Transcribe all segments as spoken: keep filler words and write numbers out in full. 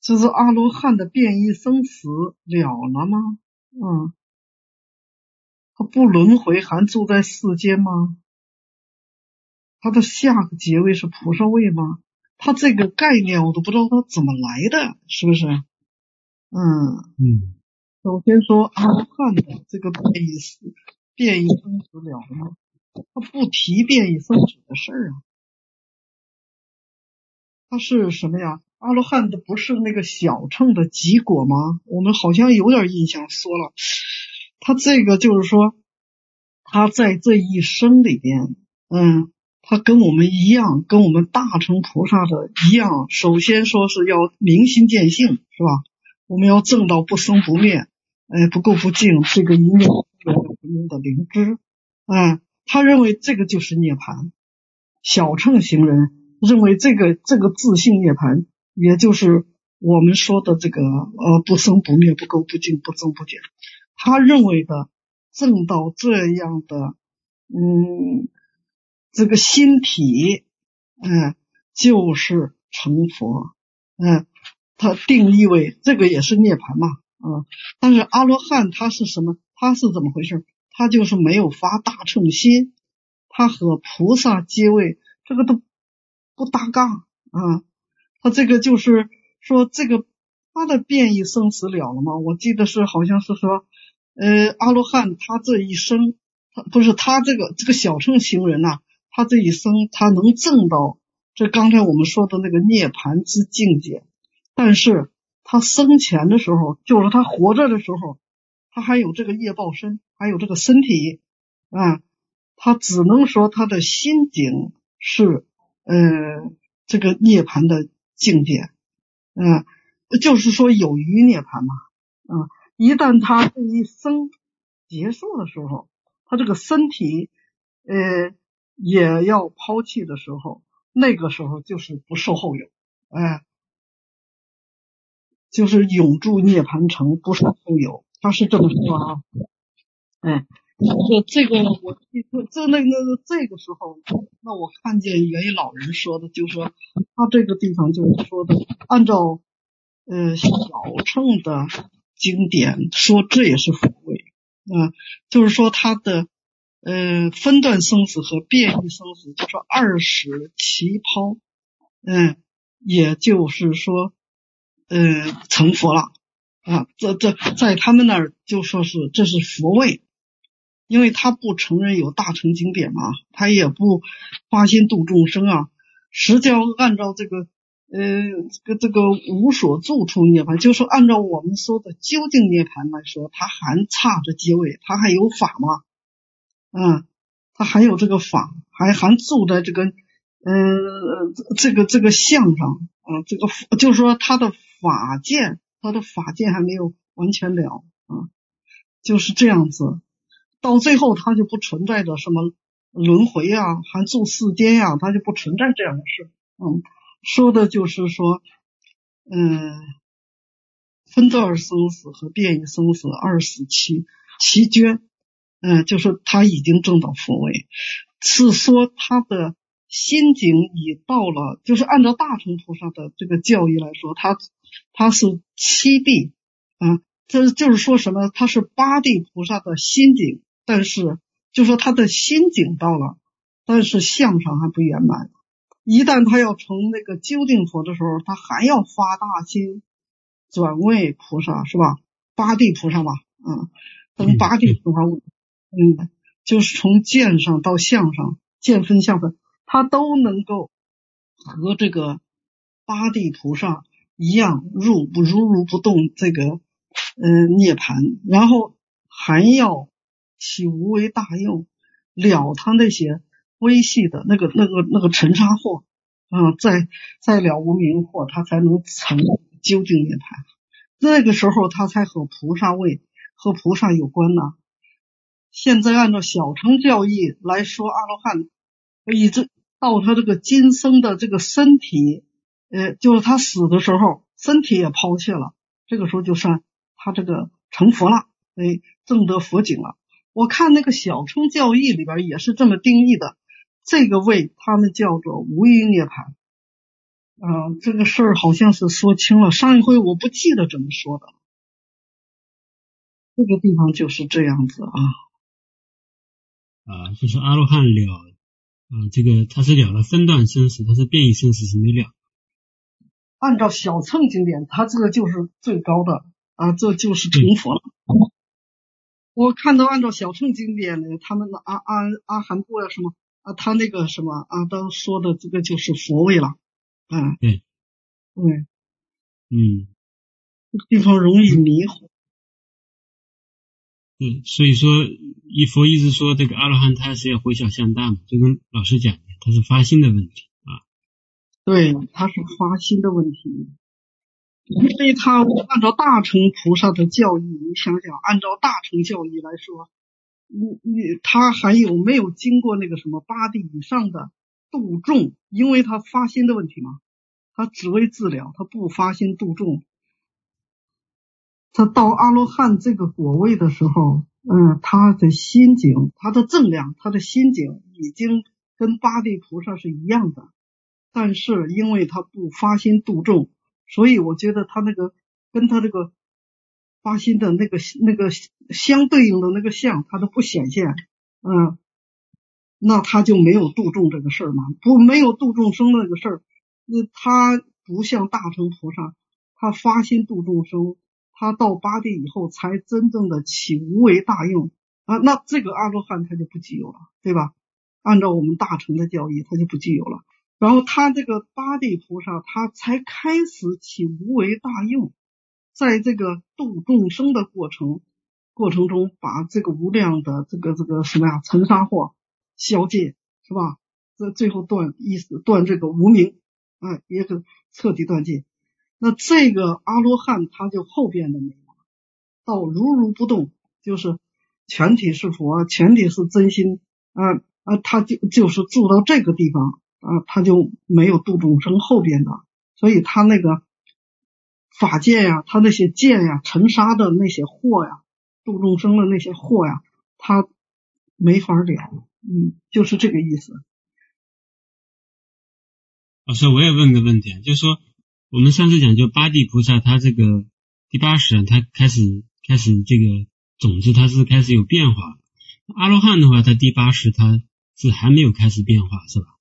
就是阿罗汉的变异生死了了吗？嗯，他不轮回还住在世间吗？他的下个结位是菩萨位吗？他这个概念我都不知道他怎么来的，是不是？嗯嗯， 首先说阿罗汉的这个变异死变异生死了了吗？他不提变异生死的事儿啊。他是什么呀？阿罗汉的不是那个小乘的极果吗？我们好像有点印象说了，他这个就是说他在这一生里边，嗯，他跟我们一样，跟我们大乘菩萨的一样，首先说是要明心见性，是吧？我们要证到不生不灭，哎，不垢不净，这个一念不明的灵知，嗯，他认为这个就是涅槃。小乘行人认为这个这个自性涅槃，也就是我们说的这个呃不生不灭、不垢不净、不增不减。他认为的证到这样的嗯这个心体，嗯，就是成佛，嗯，他定义为这个也是涅槃嘛，嗯，但是阿罗汉他是什么？他是怎么回事？他就是没有发大乘心，他和菩萨阶位这个都不搭嘎啊，他这个就是说这个他的变异生死了了吗？我记得是好像是说，呃，阿罗汉他这一生，他不是他这个这个小乘行人呐、啊，他这一生他能证到这刚才我们说的那个涅槃之境界，但是他生前的时候，就是他活着的时候，他还有这个业报身，还有这个身体啊，他只能说他的心境是呃这个涅槃的境界，嗯、呃，就是说有余涅槃嘛，嗯、呃，一旦他这一生结束的时候，他这个身体呃也要抛弃的时候，那个时候就是不受后有，哎、呃，就是永住涅槃城，不受后有，他是这么说啊，哎。这这个我这那个这个时候，那我看见原一老人说的，就是说他这个地方就是说的，按照呃小乘的经典说，这也是佛位啊、呃，就是说他的呃分段生死和变异生死，就是二十奇抛，嗯、呃，也就是说呃成佛了啊，这这在他们那儿就说是这是佛位。因为他不承认有大乘经典嘛，他也不发心度众生啊。实际上按照这个呃这个这个无所住处涅槃，就是说按照我们说的究竟涅槃来说，他还差着阶位，他还有法嘛，嗯，他还有这个法，还还住在这个呃这个这个相上啊，这个就是说他的法界，他的法界还没有完全了啊，就是这样子。到最后他就不存在着什么轮回啊，还住世间呀、啊，他就不存在这样的事。嗯，说的就是说，嗯，分段生死和变异生死二死期期间，嗯，就是他已经证到佛位，是说他的心境已到了，就是按照大乘菩萨的这个教义来说，他他是七地，啊，这就是说什么？他是八地菩萨的心境。但是就说他的心境到了，但是相上还不圆满，一旦他要成那个究竟佛的时候，他还要发大心转为菩萨，是吧？八地菩萨嘛，嗯，等八地菩萨，嗯，就是从见上到相上，见分相分，他都能够和这个八地菩萨一样入不如如不动这个呃涅槃，然后还要起无为大用，了他那些微细的那个那个那个尘沙惑啊，再再了无明惑，他才能成究竟涅槃。那个时候他才和菩萨位和菩萨有关呢。现在按照小乘教义来说，阿罗汉一直到他这个今生的这个身体，呃，就是他死的时候，身体也抛弃了，这个时候就算他这个成佛了，哎，证得佛境了。我看那个小乘教义里边也是这么定义的，这个位他们叫做无余涅槃， 嗯、呃，这个事儿好像是说清了，上一回我不记得怎么说的。这个地方就是这样子啊。 啊，就是阿罗汉了，啊，这个他是了了分段生死，他是变异生死是没了。 按照小乘经典，他这个就是最高的啊，这就是成佛了。我看到按照小乘经典呢，他们的阿阿阿含部呀什么啊，他那个什么啊，都说的这个就是佛位了。嗯， 对， 对， 嗯， 这个地方容易迷糊。 对，所以说一佛一直说这个阿罗汉他是要回小向大嘛，就跟老师讲的，他是发心的问题啊。 对，他是发心的问题。因为他按照大乘菩萨的教义，你想想，按照大乘教义来说，你你他还有没有经过那个什么八地以上的度众？因为他发心的问题嘛，他只为治疗，他不发心度众。他到阿罗汉这个果位的时候，嗯，他的心境，他的正量，他的心境已经跟八地菩萨是一样的，但是因为他不发心度众，所以我觉得他那个跟他这个发心的那个那个相对应的那个相，他都不显现，嗯，那他就没有度众这个事儿嘛，不没有度众生那个事儿，那他不像大乘菩萨，他发心度众生。他到八地以后才真正的起无为大用啊，那这个阿罗汉他就不具有了，对吧？按照我们大乘的教义，他就不具有了。然后他这个八地菩萨，他才开始起无为大用，在这个度众生的过程过程中，把这个无量的这个这个什么呀尘沙惑消戒，是吧？这最后断意思断这个无明啊，也是彻底断戒。那这个阿罗汉他就后边的没了，到如如不动，就是全体是佛，全体是真心啊啊，他就就是住到这个地方啊，他就没有度众生后边的，所以他那个法界呀，他那些剑呀、尘沙的那些祸呀、度众生的那些祸呀，他没法了，嗯，就是这个意思。 老师，我也问个问题啊，就是说我们上次讲就八地菩萨他这个第八识他开始开始这个种子他是开始有变化，阿罗汉的话他第八识他是还没有开始变化是吧？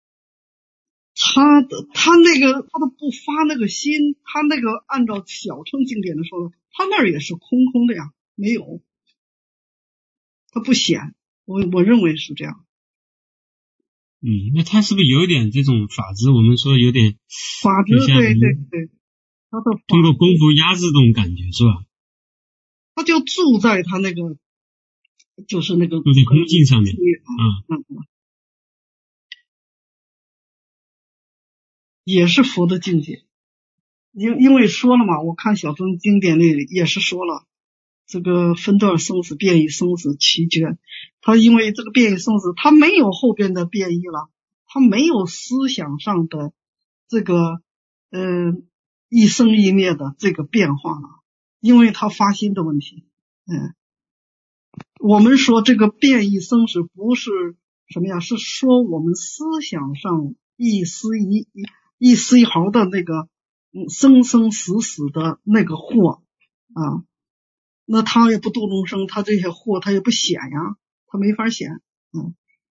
他的他那个他都不发那个心，他那个按照小乘经典的说，他那儿也是空空的呀，没有，他不显，我我认为是这样。 嗯，那他是不是有点这种法执？我们说有点法执，对对对，他的通过功夫压制这种感觉是吧？ 他就住在他那个，就是那个住在空境上面啊， 嗯嗯，也是佛的境界。因因为说了嘛，我看小乘经典那里也是说了，这个分段生死、变异生死奇绝，他因为这个变异生死，他没有后边的变异了，他没有思想上的这个嗯、呃、一生一灭的这个变化了，因为他发心的问题。嗯，我们说这个变异生死不是什么呀，是说我们思想上一丝一一丝一毫的那个嗯生生死死的那个祸啊，那他也不度众生，他这些祸他也不显呀，他没法显。嗯，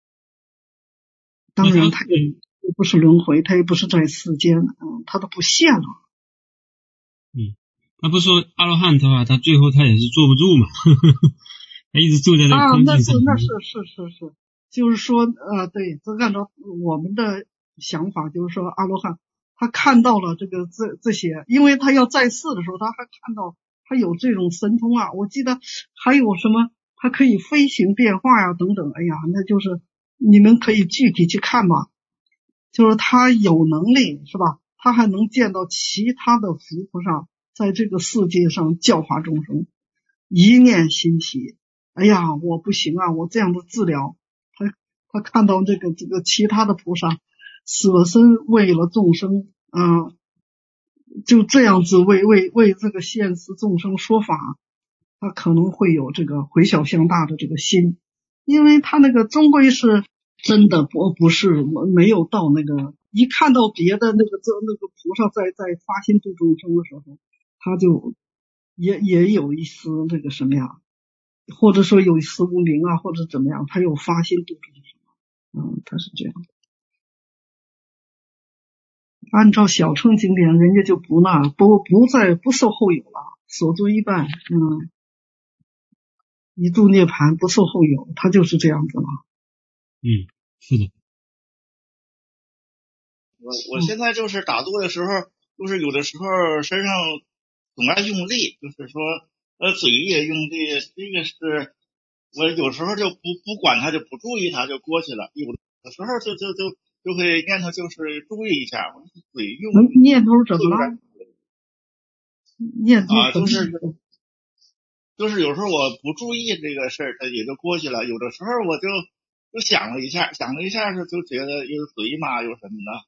当然他也不是轮回，他也不是在世间，嗯，他都不现了。 嗯，那不是说阿罗汉的话，他最后他也是坐不住嘛，呵呵呵，他一直住在那个空境上。 啊，那是那是是是是，就是说呃，对，这按照我们的想法，就是说阿罗汉他看到了这个这这些，因为他要在世的时候，他还看到他有这种神通啊，我记得还有什么他可以飞行变化呀、啊、等等，哎呀，那就是你们可以具体去看嘛，就是他有能力是吧？他还能见到其他的佛菩萨在这个世界上教化众生，一念心起，哎呀，我不行啊，我这样的治疗，他他看到这个这个其他的菩萨舍身为了众生啊、呃，就这样子为为为这个现实众生说法，他可能会有这个回小向大的这个心，因为他那个终归是真的不不是没有到那个一看到别的那个这那个菩萨在在发心度众生的时候，他就也也有一丝那个什么呀，或者说有一丝无名啊，或者怎么样，他有发心度众生。嗯，他是这样的。按照小乘经典，人家就不那不不再不受后有了，所作一半，嗯，一度涅盘不受后有，他就是这样子了。 嗯，是的。 我我现在就是打坐的时候，就是有的时候身上总爱用力，就是说呃嘴也用力，这个是我有时候就不不管它，就不注意它就过去了，有的时候就就就就会念头就是注意一下，我嘴用力念头怎么了？念头啊，就是就是有时候我不注意这个事儿，它也就过去了。有的时候我就就想了一下，想了一下就就觉得有嘴嘛，有什么的。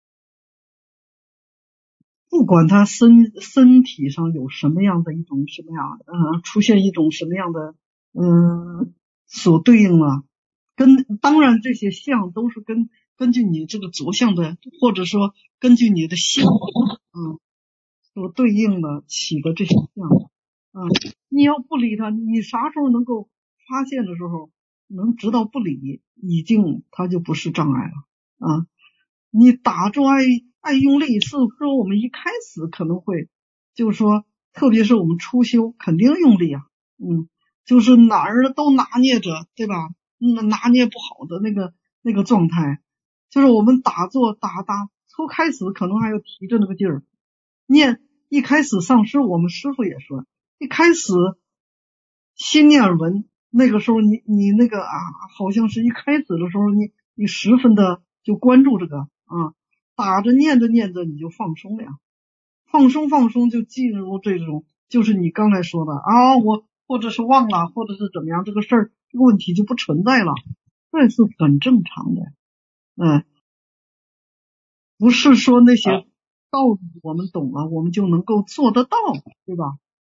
不管他身身体上有什么样的一种什么样呃出现一种什么样的嗯所对应了，跟当然这些相都是跟根据你这个着相的，或者说根据你的性嗯所对应的起的这些相嗯，你要不理他，你啥时候能够发现的时候能知道不理，已经它就不是障碍了啊。你打坐爱爱用力，是说我们一开始可能会，就是说，特别是我们初修，肯定用力啊，嗯，就是哪儿都拿捏着，对吧？嗯，拿捏不好的那个那个状态，就是我们打坐打打，初开始可能还要提着那个劲儿，念一开始上师，我们师傅也说，一开始心念耳闻，那个时候你你那个啊，好像是一开始的时候，你你十分的就关注这个啊，打着念着念着你就放松了呀，放松放松就进入这种，就是你刚才说的啊，我或者是忘了，或者是怎么样，这个事儿这个问题就不存在了，这是很正常的，嗯，不是说那些道理我们懂了，我们就能够做得到，对吧？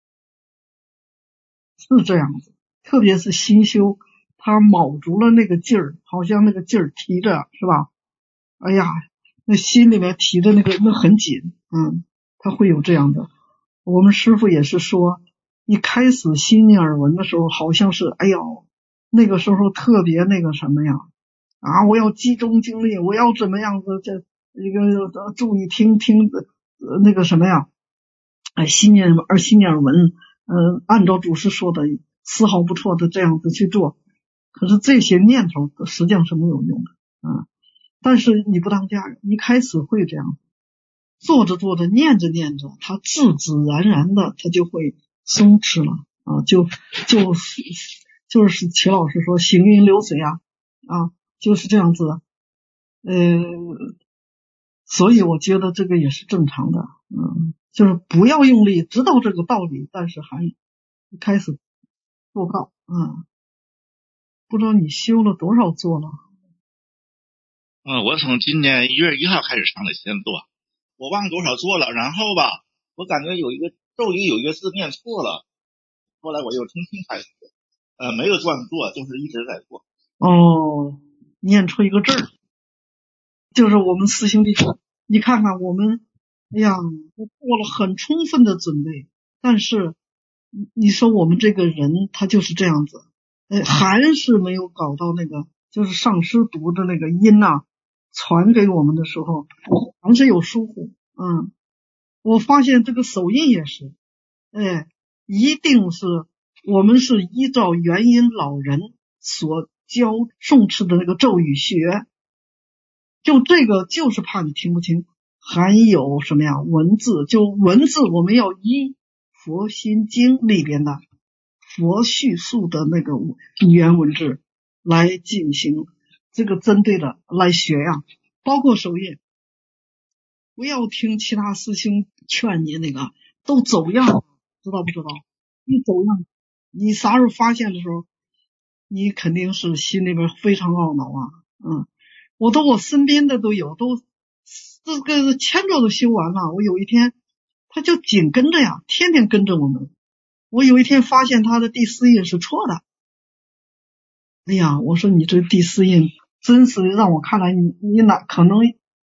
是这样子，特别是新修，他卯足了那个劲儿，好像那个劲儿提着，是吧？哎呀，那心里面提的那个那很紧，嗯，他会有这样的。我们师父也是说，一开始心念耳闻的时候，好像是，哎呦，那个时候特别那个什么呀，啊，我要集中精力，我要怎么样子，这一个注意听听呃那个什么呀，哎，心念而心念耳闻。呃，按照祖师说的丝毫不错的这样子去做，可是这些念头实际上是没有用的啊。但是你不当家人，一开始会这样，做着做着念着念着，他自自然然的他就会松弛了啊，就就就是齐老师说行云流水啊啊，就是这样子，呃，所以我觉得这个也是正常的，嗯。就是不要用力，知道这个道理，但是还开始做到，嗯，不知道你修了多少座了？ 嗯，我从今年一月一号开始上的先座，我忘多少座了。然后吧，我感觉有一个咒语有一个字念错了，后来我又重新开始，呃，没有断做，就是一直在做。 哦，念出一个字儿，就是我们师兄弟，你看看我们。哎呀，我做了很充分的准备，但是你说我们这个人他就是这样子，呃，还是没有搞到那个，就是上师读的那个音呐、啊，传给我们的时候，还是有疏忽。嗯，我发现这个手印也是，哎，一定是我们是依照元音老人所教诵持的那个咒语学，就这个就是怕你听不清。还有什么呀？文字，就文字我们要依佛心经里边的佛叙述的那个原文字来进行这个针对的来学呀，包括手印，不要听其他师兄劝你那个都走样，知道不知道？一走样，你啥时候发现的时候，你肯定是心里边非常懊恼啊，嗯，我都我身边的都有都。这个千兆都修完了，我有一天他就紧跟着呀，天天跟着我们。我有一天发现他的第四印是错的，哎呀，我说你这第四印真是让我看来你你哪可能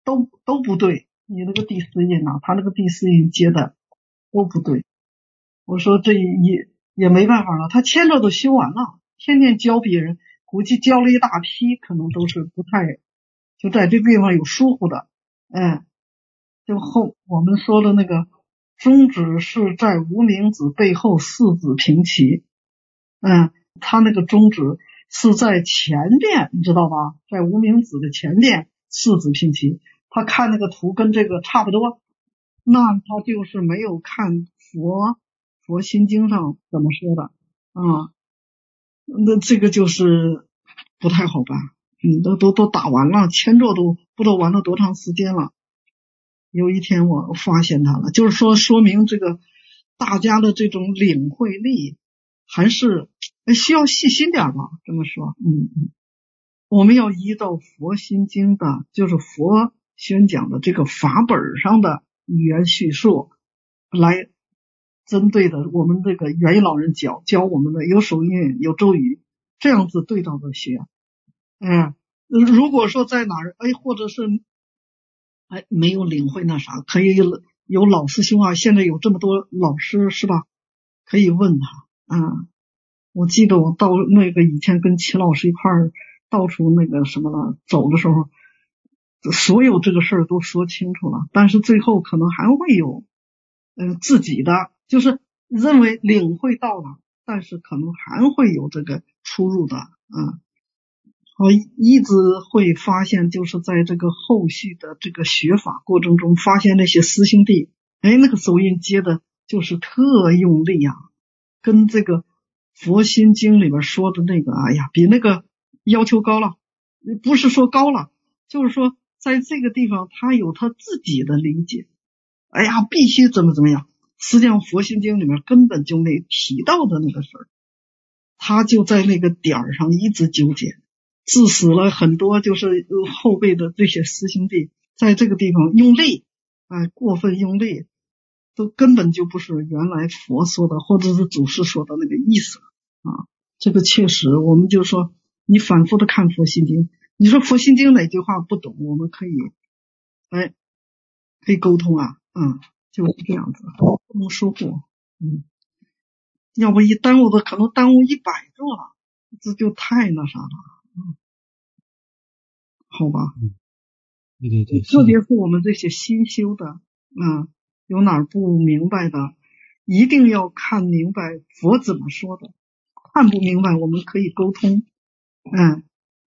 都都不对，你那个第四印啊，他那个第四印接的都不对。我说这也也没办法了，他签证都修完了，天天教别人，估计教了一大批，可能都是不太，就在这个地方有疏忽的。嗯，就后我们说的那个中指是在无名指背后四指平齐。嗯，他那个中指是在前边，你知道吧，在无名指的前边四指平齐。他看那个图跟这个差不多，那他就是没有看佛佛心经上怎么说的啊，那这个就是不太好办。嗯，都都都打完了，签证都不知道完了多长时间了。有一天我发现他了，就是说说明这个大家的这种领会力还是需要细心点吧，这么说。嗯嗯，我们要依照佛心经的，就是佛宣讲的这个法本上的语言叙述来针对的我们这个元一老人教教我们的有手印有咒语，这样子对照着学。哎，如果说在哪儿哎，或者是哎没有领会那啥，可以有老师兄啊，现在有这么多老师是吧，可以问他。嗯，我记得我到那个以前跟齐老师一块儿到处那个什么了走的时候，所有这个事儿都说清楚了，但是最后可能还会有呃自己的，就是认为领会到了，但是可能还会有这个出入的。嗯，我一直会发现，就是在这个后续的这个学法过程中，发现那些师兄弟，哎，那个手印接的就是特用力啊，跟这个佛心经里边说的那个，哎呀，比那个要求高了。不是说高了，就是说在这个地方他有他自己的理解，哎呀，必须怎么怎么样。实际上佛心经里面根本就没提到的那个事儿，他就在那个点上一直纠结，致使了很多就是后辈的这些师兄弟在这个地方用力，哎，过分用力，都根本就不是原来佛说的或者是祖师说的那个意思啊。这个确实，我们就说你反复的看佛心经，你说佛心经哪句话不懂，我们可以哎可以沟通啊。嗯，就是这样子，不能疏忽。嗯，要不一耽误的可能耽误一百座了，这就太那啥了。嗯，好吧。 嗯，对对对， 特别是我们这些新修的，嗯，有哪儿不明白的，一定要看明白佛怎么说的。看不明白，我们可以沟通。嗯，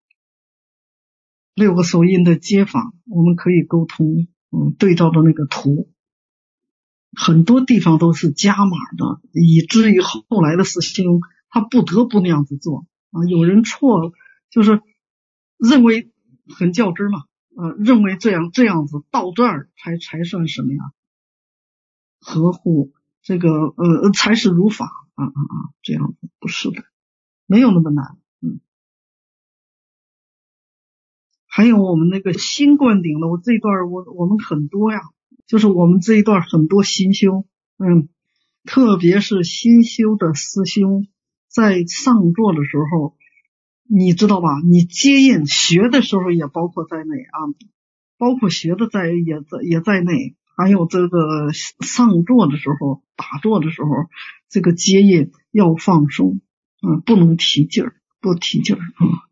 六个手印的接法，我们可以沟通。嗯，对照的那个图，很多地方都是加码的，以至于后来的师兄他不得不那样子做啊。有人错，就是认为很较真嘛，呃，认为这样这样子到这儿才才算什么呀？合乎这个呃才是如法啊啊啊，这样子不是的，没有那么难。嗯，还有我们那个新灌顶的，我这一段我我们很多呀，就是我们这一段很多新修，嗯，特别是新修的师兄在上座的时候，你知道吧？你接印学的时候也包括在内啊，包括学的在也在也在内，还有这个上座的时候、打坐的时候，这个接印要放松，嗯，不能提劲儿，不提劲儿啊。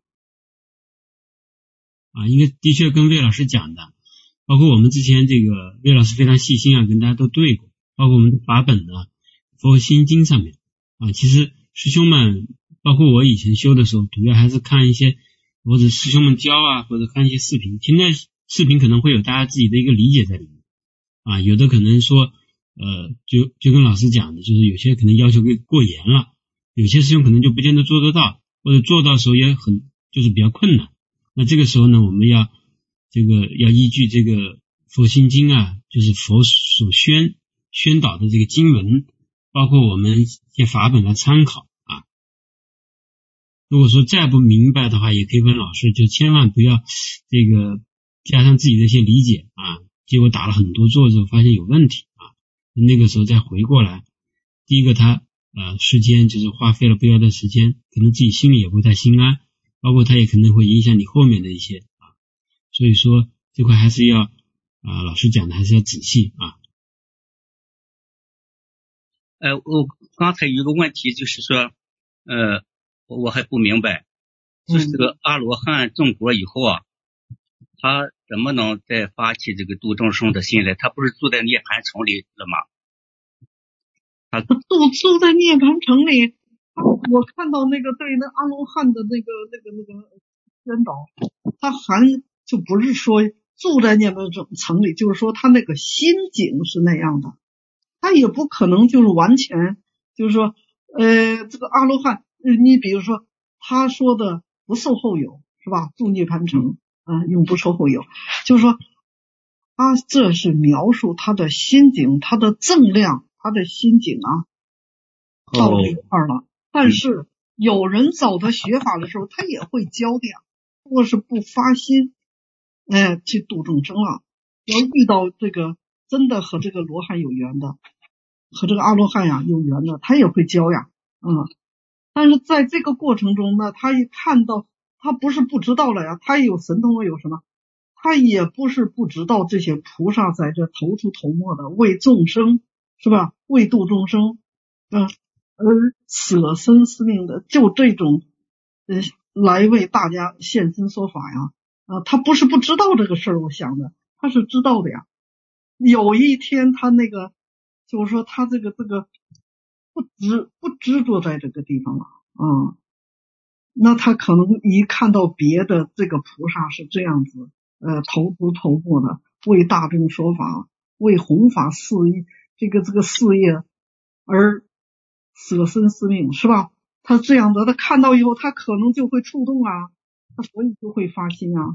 啊，应该的确跟魏老师讲的，包括我们之前这个魏老师非常细心啊，跟大家都对过，包括我们的法本呢，佛心经上面啊，其实师兄们，包括我以前修的时候，主要还是看一些或者师兄们教啊，或者看一些视频。现在视频可能会有大家自己的一个理解在里面啊，有的可能说呃，就就跟老师讲的，就是有些可能要求过严了，有些师兄可能就不见得做得到，或者做到的时候也很就是比较困难。那这个时候呢，我们要这个要依据这个佛心经啊，就是佛所宣宣导的这个经文，包括我们一些法本来参考啊。如果说再不明白的话，也可以问老师，就千万不要这个加上自己的一些理解啊，结果打了很多坐之后发现有问题啊，那个时候再回过来，第一个他呃时间就是花费了不要的时间，可能自己心里也不太心安。包括它也可能会影响你后面的一些啊，所以说这块还是要呃老师讲的还是要仔细啊。 呃，我刚才有个问题就是说，呃，我还不明白，就是这个阿罗汉正果以后啊，他怎么能再发起这个度众生的心来？他不是住在涅槃城里了吗？他住住在涅槃城里，我看到那个对那阿罗汉的那个那个那个宣导，他还就不是说住在涅槃城里，就是说他那个心境是那样的，他也不可能就是完全就是说，呃，这个阿罗汉，你比如说他说的不受后有是吧？住涅槃城，嗯、呃，永不受后有，就是说他这是描述他的心境，他的正量。他的心境啊，到这一块了。但是有人找他学法的时候，他也会教的呀。如果是不发心，哎，去度众生了，要遇到这个真的和这个罗汉有缘的，和这个阿罗汉呀有缘的，他也会教呀。嗯，但是在这个过程中呢，他一看到，他不是不知道了呀，他有神通，有什么？他也不是不知道这些菩萨在这头出头没的为众生。是吧？为度众生，嗯、呃，而舍身司命的，就这种，呃，来为大家现身说法呀，啊、呃，他不是不知道这个事儿，我想的，他是知道的呀。有一天他那个，就是说他这个这个不执不执着在这个地方了，啊、嗯，那他可能一看到别的这个菩萨是这样子，呃，头出头没的为大众说法，为弘法事业。这个这个事业而舍身司命是吧？他这样的，他看到以后，他可能就会触动啊，他所以就会发心啊。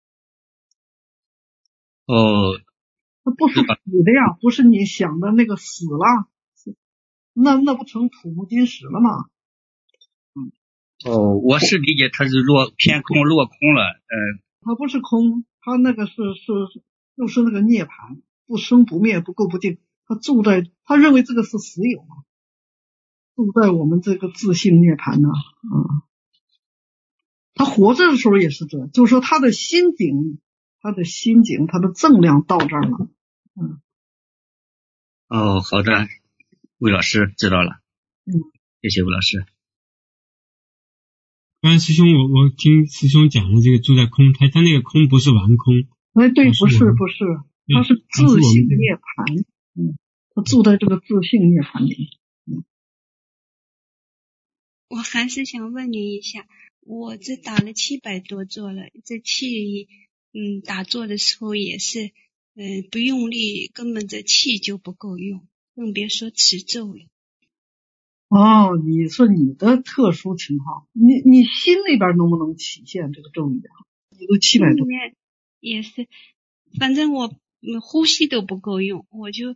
哦， 他不是死的呀，不是你想的那个死了，那那不成土木金石了吗？ 嗯，哦，我是理解他是落偏空落空了，呃， 他不是空，他那个是是就是那个涅槃，不生不灭，不垢不净。他住在，他认为这个是实有嘛，住在我们这个自性涅槃呢，嗯，他活着的时候也是这，就是说他的心境，他的心境，他的正量到这儿了，嗯。 哦，好的，魏老师知道了， 嗯， 谢谢魏老师。 刚才师兄，我我听师兄讲的这个住在空，他他那个空不是完空， 哎，对，不是不是，他是自性涅槃，嗯，他住在这个自性涅槃里。嗯， 我还是想问您一下，我这打了七百多座了，这气，嗯，打坐的时候也是，嗯、呃，不用力，根本这气就不够用，更别说持咒了。 哦，你说你的特殊情况，你你心里边能不能体现这个咒语啊？你都七百多， 也是，反正我呼吸都不够用，我就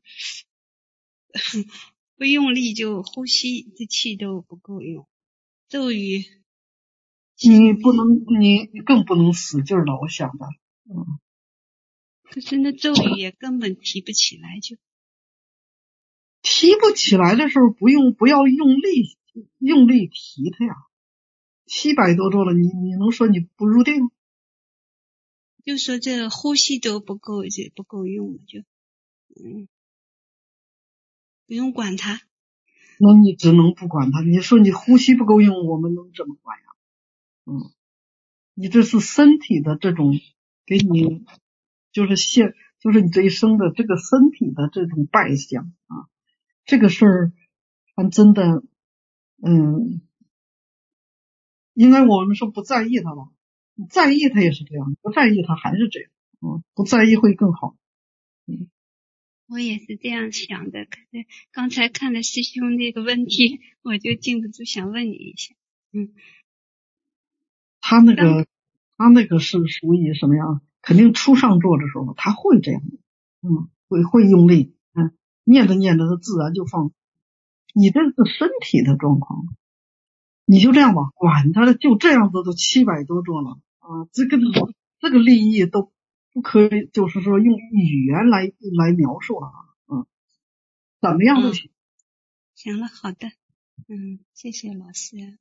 不用力就呼吸，这气都不够用。咒语， 你不能，你更不能使劲了，我想的，嗯。 可是那咒语也根本提不起来，就提不起来的时候，不用不要用力用力提它呀。七百多周了，你你能说你不入定？ 就说这呼吸都不够，就不够用，就嗯，不用管它。 那你只能不管它。你说你呼吸不够用，我们能怎么管呀？嗯，你这是身体的这种给你，就是现，就是你这一生的这个身体的这种败相啊。这个事儿还真的，嗯，应该我们说不在意它吧，你在意它也是这样，不在意它还是这样，嗯，不在意会更好。嗯， 我也是这样想的，可是刚才看了师兄那个问题，我就禁不住想问你一下。嗯， 他那个他那个是属于什么样？肯定初上座的时候他会这样的，嗯，会会用力，嗯，念着念着他自然就放。你这是身体的状况，你就这样吧，管他的，就这样子都七百多座了啊，这个这个利益都不可以，就是说用语言来来描述了啊，嗯，怎么样都行。 嗯，行了，好的，嗯，谢谢老师。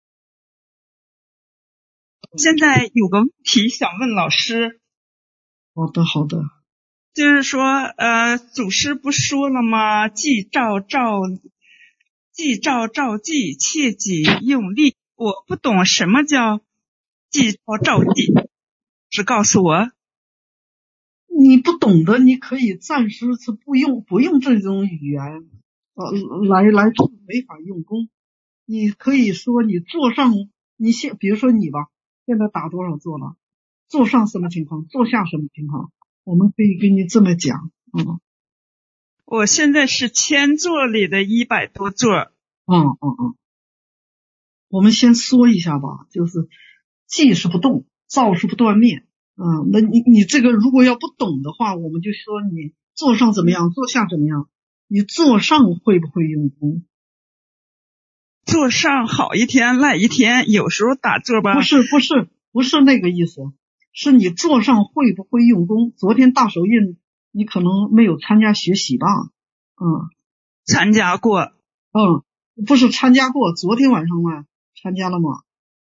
现在有个问题想问老师， 好的，好的。 就是说，呃，祖师不说了吗？既照照，既照照记，切忌用力。我不懂什么叫既照照记，只告诉我。 你不懂的，你可以暂时是不用不用这种语言，呃，来来没法用功。你可以说你座上，你现比如说你吧，现在打多少座了？座上什么情况？座下什么情况？我们可以跟你这么讲，嗯。 我现在是千座里的一百多座。 嗯嗯嗯。我们先说一下吧，就是记是不动，照是不断灭。嗯，那你你这个如果要不懂的话，我们就说你座上怎么样，座下怎么样？你座上会不会用功？ 座上好一天赖一天，有时候打坐吧。 不是不是不是那个意思，是你座上会不会用功？昨天大手印你可能没有参加学习吧？嗯， 参加过。 嗯，不是参加过，昨天晚上吗？参加了吗？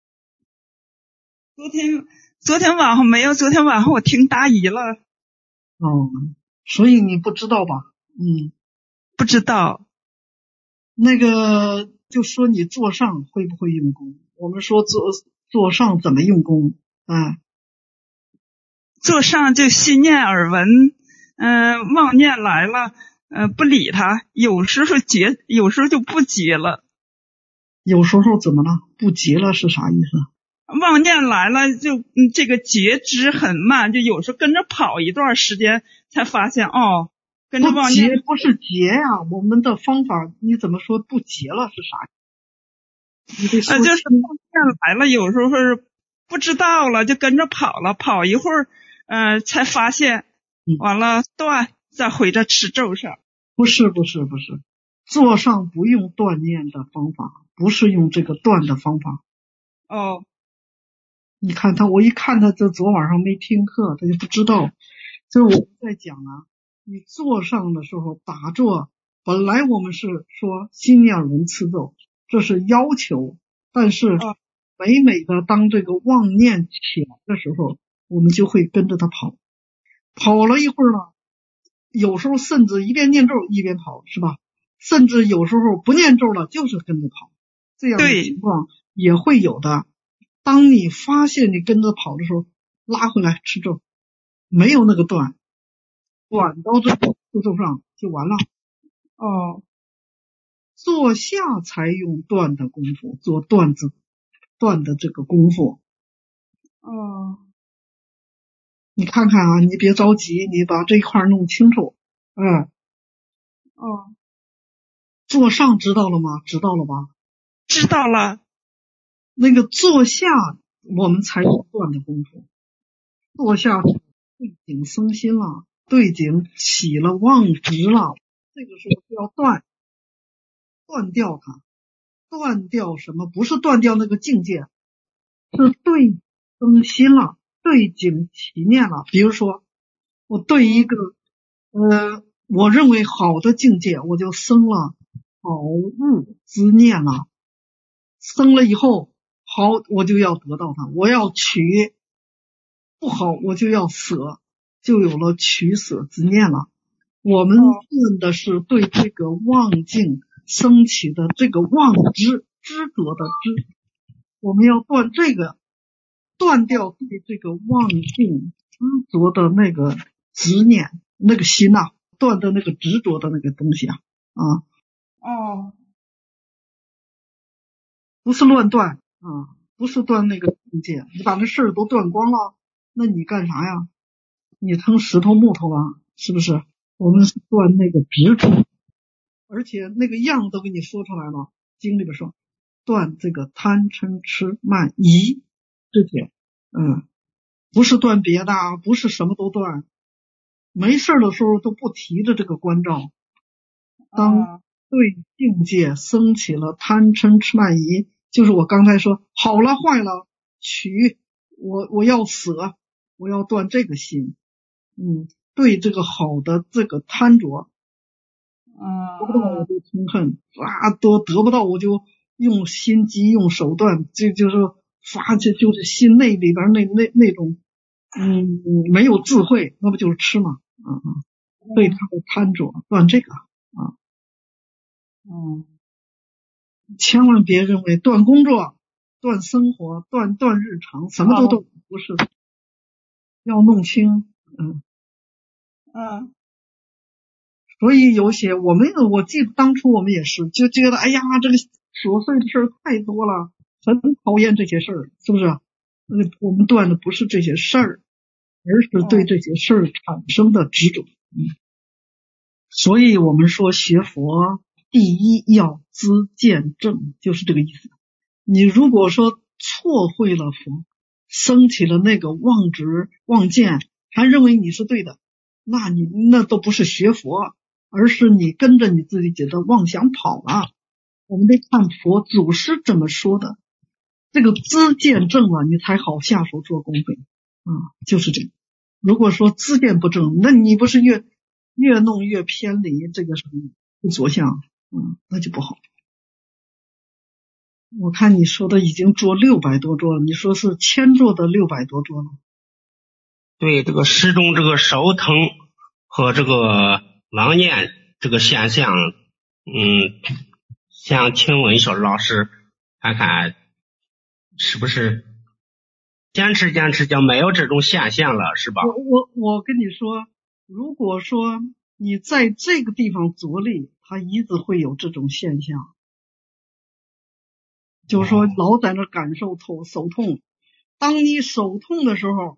昨天昨天晚上没有，昨天晚上我听答疑了。 哦，所以你不知道吧？嗯， 不知道。 那个就说你座上会不会用功？我们说座座上怎么用功？哎， 座上就心念耳闻，嗯、呃，妄念来了，呃，不理他，有时候结，有时候就不结了。 有时候怎么了？不结了是啥意思？ 妄念来了就，嗯，这个觉知很慢，就有时候跟着跑一段时间才发现，哦，跟着妄念。 不结不是结呀，我们的方法你怎么说不结了是啥？你得说呃，就是妄念来了，有时候是不知道了，就跟着跑了，跑一会儿，呃，才发现，完了断，再回着持咒上。 不是不是不是，座上不用断念的方法，不是用这个断的方法。 哦。 你看他，我一看他这昨晚上没听课，他就不知道。就是我在讲啊，你坐上的时候打坐，本来我们是说心念轮次咒，这是要求，但是每每的当这个妄念起来的时候，我们就会跟着他跑，跑了一会儿呢，有时候甚至一边念咒一边跑，是吧？甚至有时候不念咒了，就是跟着跑，这样的情况也会有的。当你发现你跟着跑的时候，拉回来持咒，没有那个断，转到这个步骤上就完了。哦，坐下才用断的功夫，做断字断的这个功夫。哦，你看看啊，你别着急，你把这一块弄清楚。嗯，哦，坐上知道了吗？知道了吧？ 知道了。 那个坐下我们才有断的功夫，坐下对境生心了，对境起了妄执了，这个时候就要断，断掉它，断掉什么？不是断掉那个境界，是对生心了，对境起念了。比如说我对一个呃我认为好的境界，我就生了好恶之念了，生了以后好，我就要得到它，我要取，不好我就要舍，就有了取舍之念了。我们问的是对这个妄境升起的这个妄执执着的执，我们要断这个，断掉对这个妄境执着的那个执念，那个心啊，断的那个执着的那个东西啊啊哦， 不是乱断。啊，不是断那个境界，你把那事儿都断光了，那你干啥呀？你成石头木头了，是不是？我们是断那个执着，而且那个样都给你说出来了。经里边说，断这个贪嗔痴慢疑这些，嗯，不是断别的，不是什么都断，没事的时候都不提着这个关照。当对境界升起了贪嗔痴慢疑，就是我刚才说好了坏了取，我我要舍，我要断这个心，嗯，对这个好的这个贪着，得不到我就嗔恨啊，都得不到我就用心机用手段，这就是发这就是心内里边那那那种嗯没有智慧，那不就是痴吗？嗯嗯，对他的贪着断这个啊，嗯，千万别认为断工作、断生活、断断日常，什么都断，不是，要弄清，嗯嗯所以有些我们我记得当初我们也是就觉得哎呀这个琐碎的事儿太多了，很讨厌这些事儿，是不是？嗯，我们断的不是这些事儿，而是对这些事儿产生的执着。嗯，所以我们说学佛第一要知见正，就是这个意思。你如果说错会了佛，升起了那个妄执妄见，还认为你是对的，那你那都不是学佛，而是你跟着你自己的妄想跑了。我们得看佛祖师怎么说的，这个知见正了，你才好下手做功夫啊，就是这样。如果说知见不正，那你不是越越弄越偏离这个什么着相，嗯，那就不好。我看你说的已经做六百多桌了，你说是千座的六百多桌了。 对，这个诗中这个手疼和这个妄念这个现象，嗯，想请问小老师看看是不是坚持坚持就没有这种现象了，是吧？ 我我我跟你说，如果说你在这个地方着力，它一直会有这种现象。就是说老在那感受痛手痛，当你手痛的时候，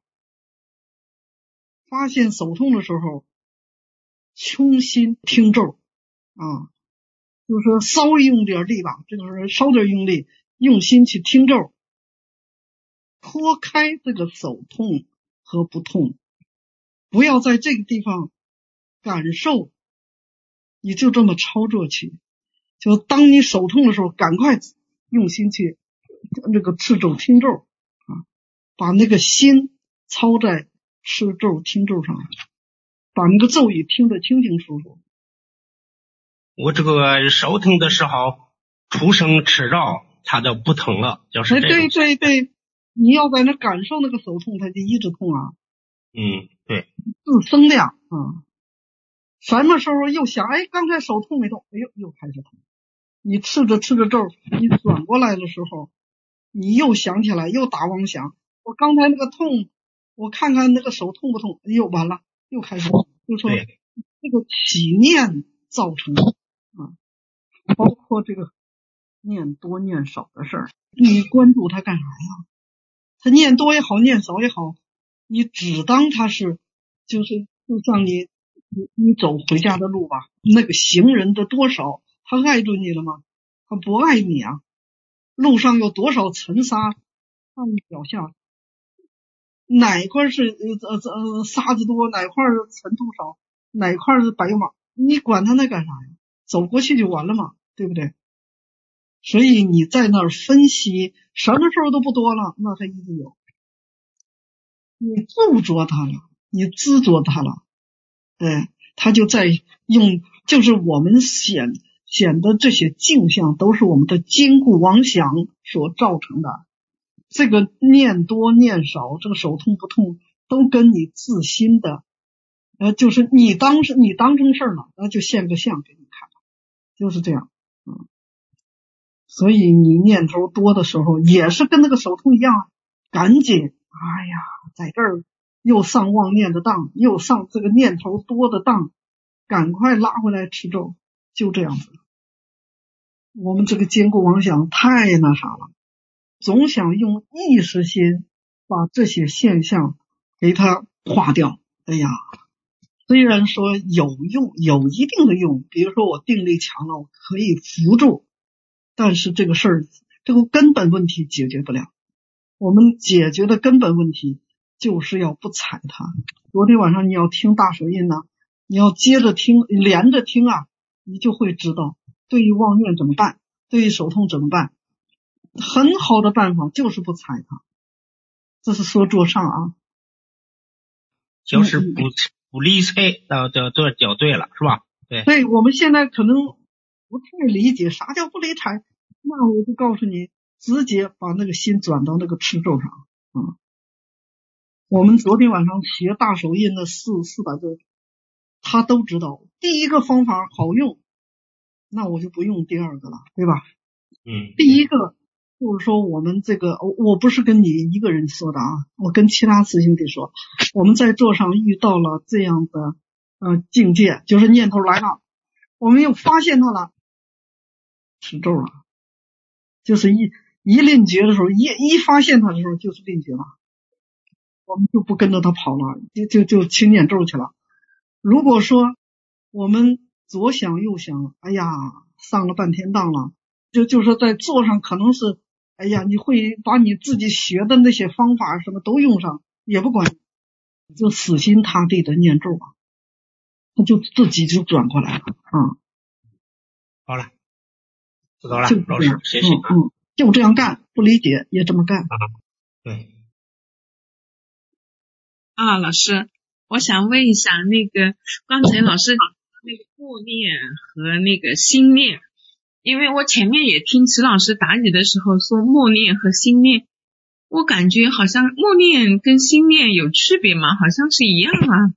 发现手痛的时候，穷心听咒啊，就是说稍微用点力吧，这个时候稍点用力，用心去听咒，脱开这个手痛和不痛，不要在这个地方感受，你就这么操作去。就当你手痛的时候，赶快用心去那个持咒听咒啊，把那个心操在持咒听咒上，把那个咒语听得清清楚楚。 我这个手疼的时候，出声持咒，它就不疼了，就是这种。 对对对，你要在那感受那个手痛，它就一直痛啊。 嗯，对， 自生的呀，啊，什么时候又想，哎，刚才手痛没痛，哎呦，又开始痛。你吃着吃着咒，你转过来的时候，你又想起来，又打妄想，我刚才那个痛，我看看那个手痛不痛，哎呦，完了，又开始痛。就说这个起念造成的啊，包括这个念多念少的事儿，你关注它干啥呀？它念多也好，念少也好，你只当它是，就是就像你你你走回家的路吧，那个行人的多少，他爱着你了吗？他不爱你啊！路上有多少尘沙放你脚下，哪块是呃呃呃沙子多，哪块尘土少，哪块是白马，你管他那干啥呀？走过去就完了嘛，对不对？所以你在那儿分析，什么事儿都不多了，那他一直有。你住着他了，你知着他了，哎，他就在用，就是我们显显的这些镜像，都是我们的坚固妄想所造成的。这个念多念少，这个手痛不痛，都跟你自心的，呃，就是你当时你当成事儿了，那就现个相给你看，就是这样，嗯。所以你念头多的时候，也是跟那个手痛一样，赶紧，哎呀，在这儿又上妄念的当，又上这个念头多的当，赶快拉回来持咒，就这样子。我们这个坚固妄想太那啥了，总想用意识心把这些现象给它化掉。哎呀，虽然说有用，有一定的用，比如说我定力强了，我可以扶住，但是这个事儿，这个根本问题解决不了。我们解决的根本问题就是要不踩它。昨天晚上你要听大手印呢，你要接着听，连着听啊，你就会知道对于妄念怎么办，对于手痛怎么办。很好的办法就是不踩它，这是说桌上啊， 就是不不理睬，到这这就对了，是吧？对。 对，我们现在可能不太理解啥叫不理睬，那我就告诉你，直接把那个心转到那个持咒上，嗯， 我们昨天晚上学大手印的四四百个，他都知道。第一个方法好用，那我就不用第二个了，对吧？ 嗯。 第一个就是说我们这个，我不是跟你一个人说的啊，我跟其他师兄弟说，我们在座上遇到了这样的呃境界，就是念头来了，我们又发现它了，持咒了，就是一一令觉的时候，一一发现它的时候就是令觉了，我们就不跟着他跑了，就就就去念咒去了。如果说我们左想右想，哎呀，上了半天当了，就就是说在座上可能是，哎呀，你会把你自己学的那些方法什么都用上，也不管，就死心塌地的念咒吧，他就自己就转过来了啊、嗯。 好了，知道了， 就老师，谢谢啊。 嗯，就这样干，不理解也这么干。 啊，对。 啊，老师，我想问一下，那个刚才老师那个默念和那个心念，因为我前面也听池老师答疑的时候说默念和心念，我感觉好像默念跟心念有区别吗？好像是一样啊。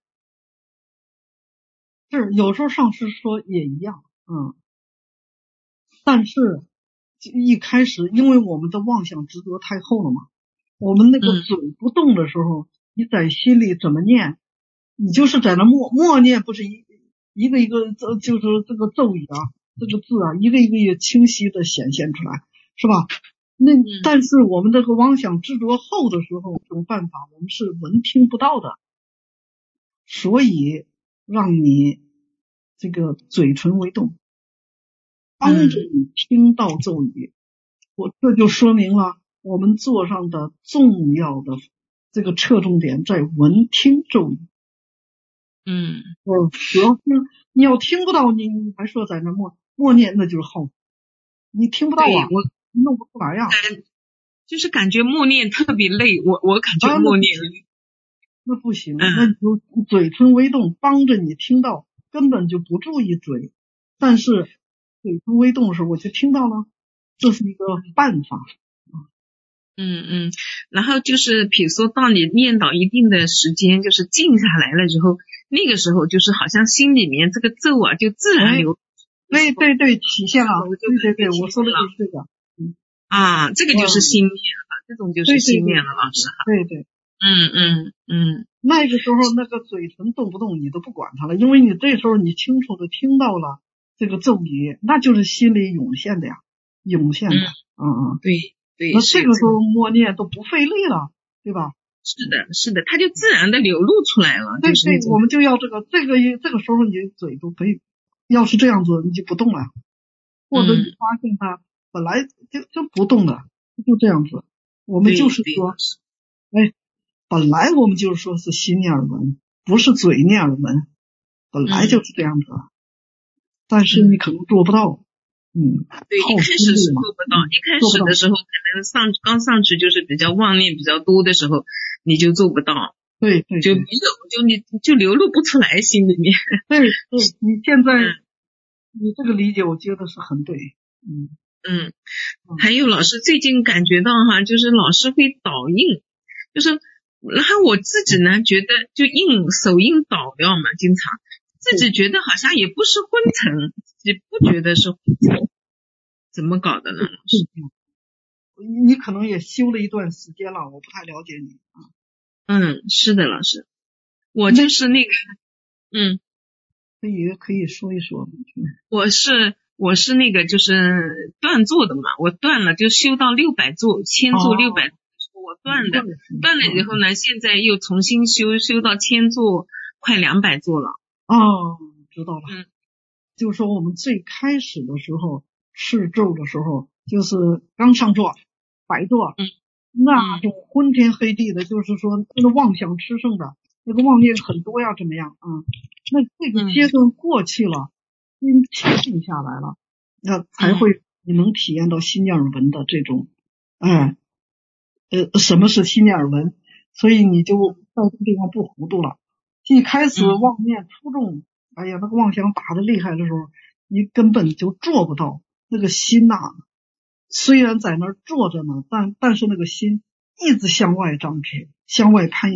是，有时候上师说也一样，嗯，但是一开始因为我们的妄想执着太厚了嘛，我们那个嘴不动的时候，嗯、你在心里怎么念，你就是在那默默念，不是一一个一个就是这个咒语啊，这个字啊，一个一个也清晰的显现出来，是吧？那但是我们这个妄想执着厚的时候，这种办法我们是闻听不到的，所以让你这个嘴唇微动，帮着你听到咒语，我这就说明了我们座上的重要的这个侧重点在闻听咒语。 嗯， 我主要听，你要听不到，你你还说在那默默念，那就是耗，你听不到啊，我弄不出来呀、啊。 就是感觉默念特别累，我我感觉默念、啊、 那不行，那你就嘴唇微动，帮着你听到，根本就不注意嘴，但是嘴唇微动的时候我就听到了，这是一个办法。 嗯嗯，然后就是比如说到你念到一定的时间，就是静下来了之后，那个时候就是好像心里面这个咒啊就自然流。 对对对，体现了，对对对，我说的就是这个。嗯啊，这个就是心念了，这种就是心念了，老师哈。 对对。 嗯嗯嗯。 那个时候那个嘴唇动不动你都不管它了，因为你这时候你清楚的听到了这个咒语，那就是心里涌现的呀，涌现的。嗯嗯嗯。 对对。 那这个时候默念都不费力了，对吧？ 是的，是的，它就自然的流露出来了。 对对， 我们就要这个这个这个时候你嘴都可以，要是这样做你就不动了，或者你发现它本来就就不动了，就这样子。我们就是说，哎，本来我们就是说是心念而闻，不是嘴念而闻，本来就是这样子。嗯、但是你可能做不到。嗯， 对，一开始是做不到，嗯、一开始的时候可能上刚上去就是比较妄念比较多的时候，你就做不到。 对对， 就没有，就你就流露不出来心里面。 对对，你现在、嗯、你这个理解，我觉得是很对。嗯嗯，还有老师最近感觉到哈，就是老师会导印，就是，然后我自己呢觉得就印手印倒掉嘛，经常自己觉得好像也不是昏沉，自己不觉得是昏沉，怎么搞的呢？ 你可能也修了一段时间了，我不太了解你啊。 嗯，是的，老师，我就是那个，嗯， 可以可以说一说。 我是我是那个就是断座的嘛，我断了就修到六百座，千座六百座，我断的，断了以后呢，现在又重新修，修到千座，快两百座了。 哦，知道了。 嗯， 就是说我们最开始的时候试咒的时候，就是刚上座，白座。嗯。那种昏天黑地的，就是说那个妄想吃剩的，那个妄念很多呀，怎么样啊、嗯？那这个阶段过去了，心气定下来了，那才会你能体验到心念耳闻的这种，哎，呃，什么是心念耳闻？所以你就在这个地方不糊涂了。一开始妄念出众，哎呀，那个妄想打得厉害的时候，你根本就做不到那个心呐、啊。虽然在那儿坐着呢，但但是那个心一直向外张直，向外攀援，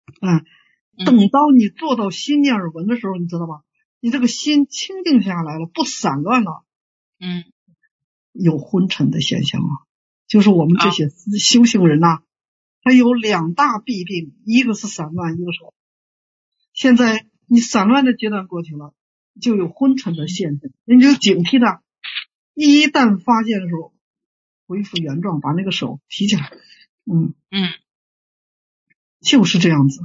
嗯，等到你做到心念耳闻的时候，你知道吧？你这个心清定下来了，不散乱了。 嗯， 有昏沉的现象啊，就是我们这些修行人呐、啊，他有两大弊病，一个是散乱，一个是现在你散乱的阶段过去了，就有昏沉的现象，你就警惕的，一旦发现的时候，恢复原状，把那个手提起来，嗯嗯， 就是这样子。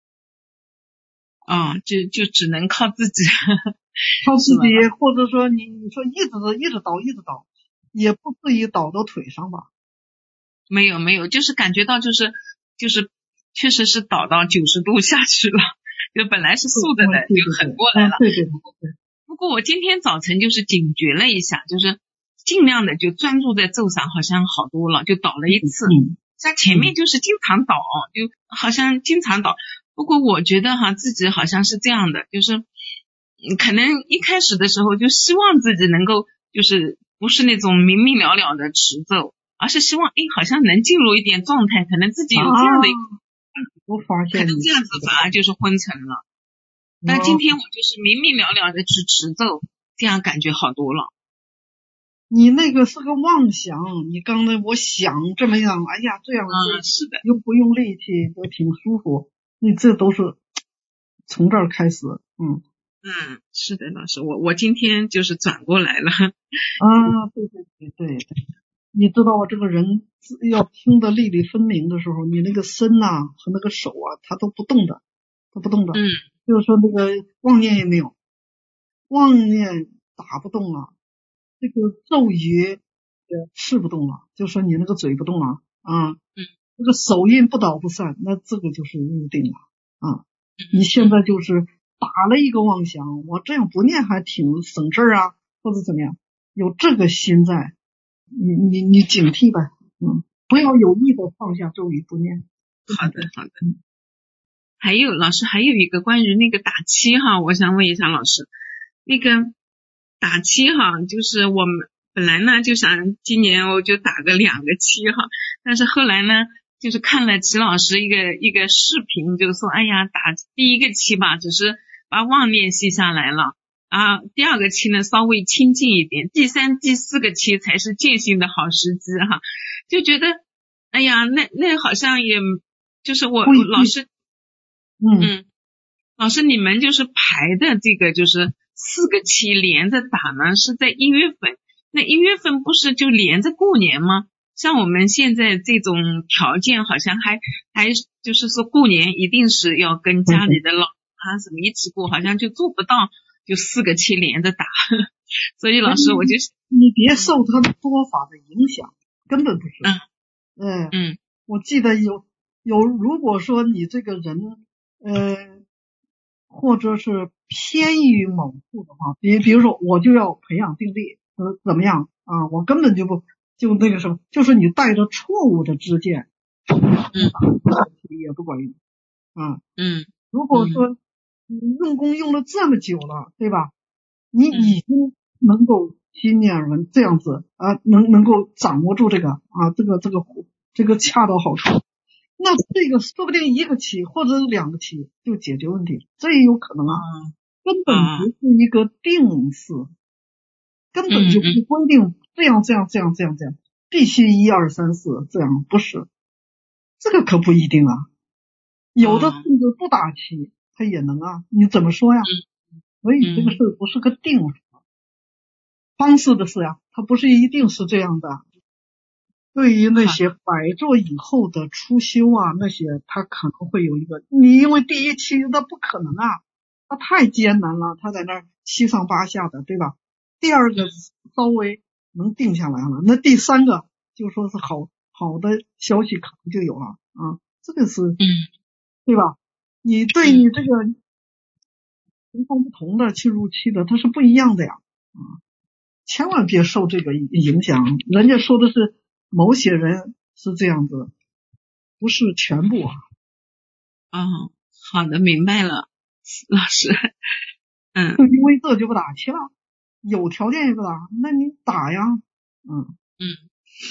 啊、哦，就就只能靠自己， 靠自己，或者说你你说一直一直倒一直倒，也不至于倒到腿上吧？ 没有没有，就是感觉到就是就是确实是倒到九十度下去了，就本来是竖着的，就横过来了。 对对对对。 不过我今天早晨就是警觉了一下，就是尽量的就专注在咒上，好像好多了，就倒了一次。 嗯， 像前面就是经常倒，就好像经常倒。不过我觉得哈，自己好像是这样的，就是可能一开始的时候就希望自己能够就是不是那种明明了了的持咒，而是希望哎好像能进入一点状态，可能自己有这样的一个、啊、 我发现可能这样子反而就是昏沉了。但今天我就是明明了了的去持咒，这样感觉好多了。 你那个是个妄想，你刚才我想这么样，哎呀这样嗯是的， 又不用力气，都挺舒服。你这都是从这儿开始，嗯嗯，是的，老师，我我今天就是转过来了。 啊，对对对对，你知道我这个人要听得粒粒分明的时候，你那个身呐、啊、和那个手啊，它都不动的，它不动的。 嗯， 就是说那个妄念也没有，妄念打不动了，这个咒语是不动了，就说你那个嘴不动了啊。 嗯。 这个手印不倒不散，那这个就是入定了啊！你现在就是打了一个妄想，我这样不念还挺省事儿啊，或者怎么样？有这个心在，你你你警惕呗，嗯，不要有意的放下咒语不念。 好的好的。还有老师还有一个关于那个打七哈，我想问一下老师，那个打七哈，就是我们本来呢就想今年我就打个两个七哈，但是后来呢。就是看了齐老师一个一个视频，就说哎呀打第一个期吧只是把妄念息下来了啊，第二个期呢稍微清静一点，第三第四个期才是践行的好时机哈，就觉得哎呀那那好像也就是我老师嗯嗯老师你们就是排的这个就是四个期连着打呢是在一月份，那一月份不是就连着过年吗？像我们现在这种条件好像还还就是说过年一定是要跟家里的老啊什么一起过，好像就做不到就四个期连着打。所以老师我就你别受他的说法的影响，根本不是。 嗯嗯嗯， 我记得有有如果说你这个人呃或者是偏于某处的话，比比如说我就要培养定力呃怎么样啊，我根本就不就那个什么，就是你带着错误的知见， 嗯， 也不管用啊。 嗯， 如果说你用功用了这么久了，对吧？你已经能够心念耳闻这样子啊，能能够掌握住这个啊，这个这个这个恰到好处。那这个说不定一个期或者两个期就解决问题，这也有可能啊。根本不是一个定式。根本就不规定这样这样这样这样这样，必须一二三四这样，不是，这个可不一定啊。有的甚至不打七，他也能啊，你怎么说呀？所以这个事不是个定式，方式的事呀，它不是一定是这样的。对于那些百座以后的初修啊，那些他可能会有一个，你因为第一期那不可能啊，他太艰难了，他在那儿七上八下的，对吧？第二个稍微能定下来了，那第三个就说是好好的消息可能就有了啊，这个是， 嗯， 对吧？你对你这个情况不同的侵入期的，它是不一样的呀，啊，千万别受这个影响。人家说的是某些人是这样子，不是全部啊。 哦，好的，明白了，老师。嗯， 就因为这就不打气了。有条件也不打，那你打呀，嗯嗯，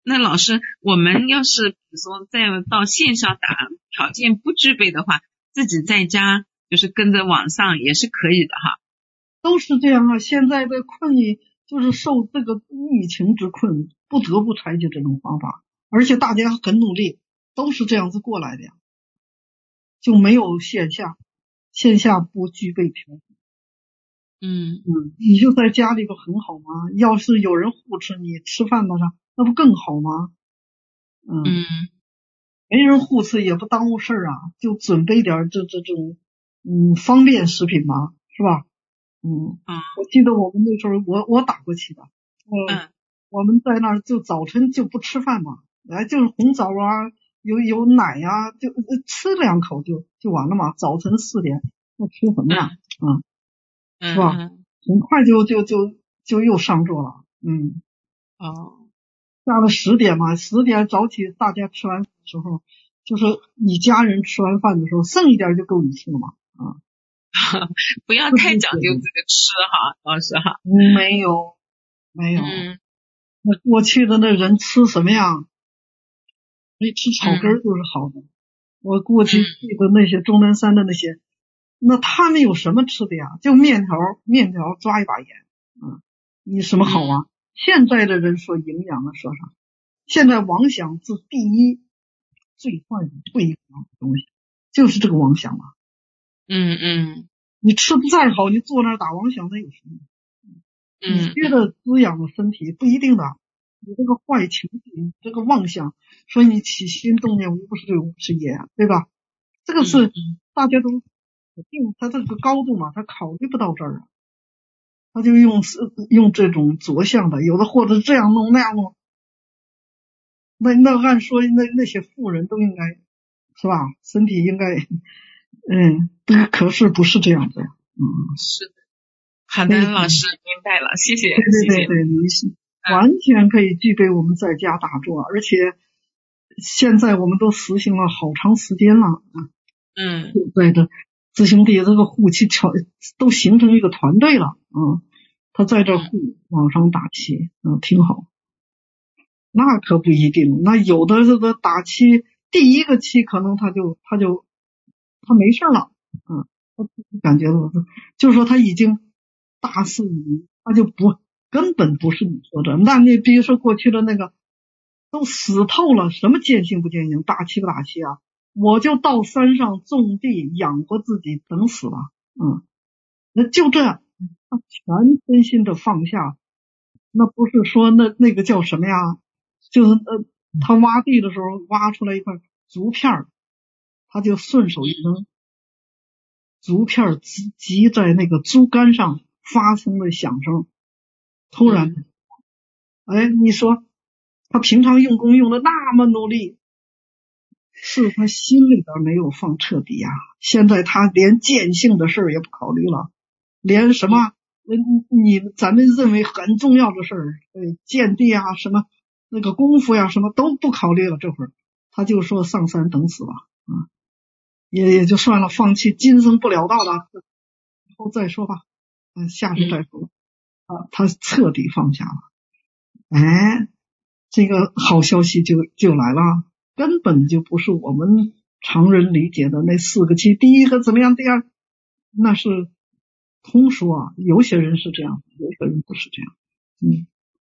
那老师，我们要是比如说再到线上打，条件不具备的话，自己在家就是跟着网上也是可以的哈。 都是这样啊，现在的困于就是受这个疫情之困，不得不采取这种方法，而且大家很努力，都是这样子过来的呀，就没有线下，线下不具备条件。 嗯嗯，你就在家里不很好吗？要是有人护持你吃饭的上，那不更好吗？嗯， 嗯没人护持也不耽误事儿啊，就准备点这这种嗯方便食品嘛，是吧？嗯， 啊我记得我们那时候我我打过去的，嗯， 嗯我们在那儿就早晨就不吃饭嘛，哎，就是红枣啊，有有奶呀、啊，就、呃、吃两口就就完了嘛。早晨四点那吃什么呀？嗯。 嗯是吧？ 嗯很快就就就就又上桌了，嗯， 哦下了十点嘛，十点早起，大家吃完饭的时候，就是你家人吃完饭的时候，剩一点就够你吃了嘛，啊， 不要太讲究这个吃哈，老师哈。 嗯，没有没有， 嗯那过去的那人吃什么呀？没吃草根儿就是好的。我过去记得那些终南山的那些。那他们有什么吃的呀？就面条，面条抓一把盐，嗯，你什么好啊？嗯、现在的人说营养了，说啥？现在妄想是第一最坏的不营养的东西，就是这个妄想嘛。 嗯嗯， 你吃的再好，你坐那儿打妄想，那有什么？ 嗯， 你觉得滋养了身体不一定的，你这个坏情绪，你这个妄想，所以你起心动念无不是对无不是业啊，对吧？这个是大家都。定他这个高度嘛，他考虑不到这儿啊，他就用用这种着相的，有的或者这样弄那样弄，那那按说那那些富人都应该是吧，身体应该嗯，可是不是这样的呀，嗯， 是的，好的，老师明白了，谢谢， 对对对对，你是完全可以具备我们在家打坐，而且现在我们都实行了好长时间了啊， 嗯， 对的。师兄弟这个护气团都形成一个团队了，嗯，他在这护往上打气，嗯，挺好。那可不一定，那有的这个打气，第一个气可能他就他就他没事了，嗯，他感觉到就是说他已经大势已，他就不根本不是你说的。那你比如说过去的那个都死透了，什么见性不见性，打气不打气啊？我就到山上种地养活自己，等死了，嗯，那就这样，他全身心的放下，那不是说那那个叫什么呀？就是呃，他挖地的时候挖出来一块竹片，他就顺手一扔，竹片击击在那个竹竿上，发生了响声，突然，哎，你说他平常用功用的那么努力。是他心里边没有放彻底呀、啊，现在他连见性的事儿也不考虑了，连什么你咱们认为很重要的事儿，呃，见地啊，什么那个功夫呀，什么都不考虑了。这会儿他就说上山等死吧，啊，也也就算了，放弃今生不了道了，以后再说吧，嗯、呃，下世再说吧。啊，他彻底放下了。哎，这个好消息就就来了。根本就不是我们常人理解的那四个气，第一个怎么样，第二那是通说啊，有些人是这样，有些人不是这样。嗯，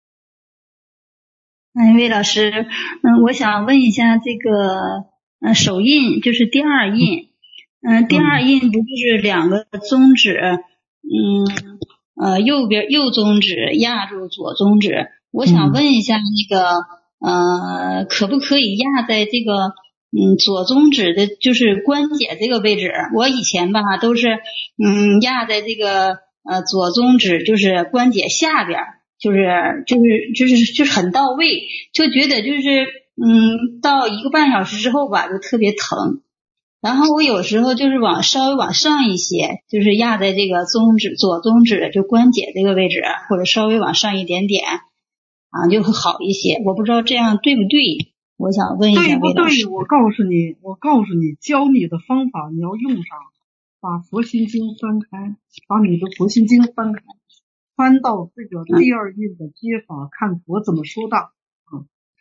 那一位老师，嗯，我想问一下这个，呃，手印就是第二印，嗯、呃，第二印不就是两个中指，嗯，呃，右边右中指压住左中指，我想问一下那个。呃，可不可以压在这个嗯左中指的，就是关节这个位置？我以前吧都是嗯压在这个呃左中指，就是关节下边，就是就是就是就是很到位，就觉得就是嗯到一个半小时之后吧就特别疼。然后我有时候就是往稍微往上一些，就是压在这个中指左中指就关节这个位置，或者稍微往上一点点。啊，就会好一些。我不知道这样对不对，我想问一下魏老师。 对不对？我告诉你，我告诉你，教你的方法你要用上，把佛心经翻开，把你的佛心经翻开，翻到这个第二印的接法，嗯、看佛怎么说的。嗯，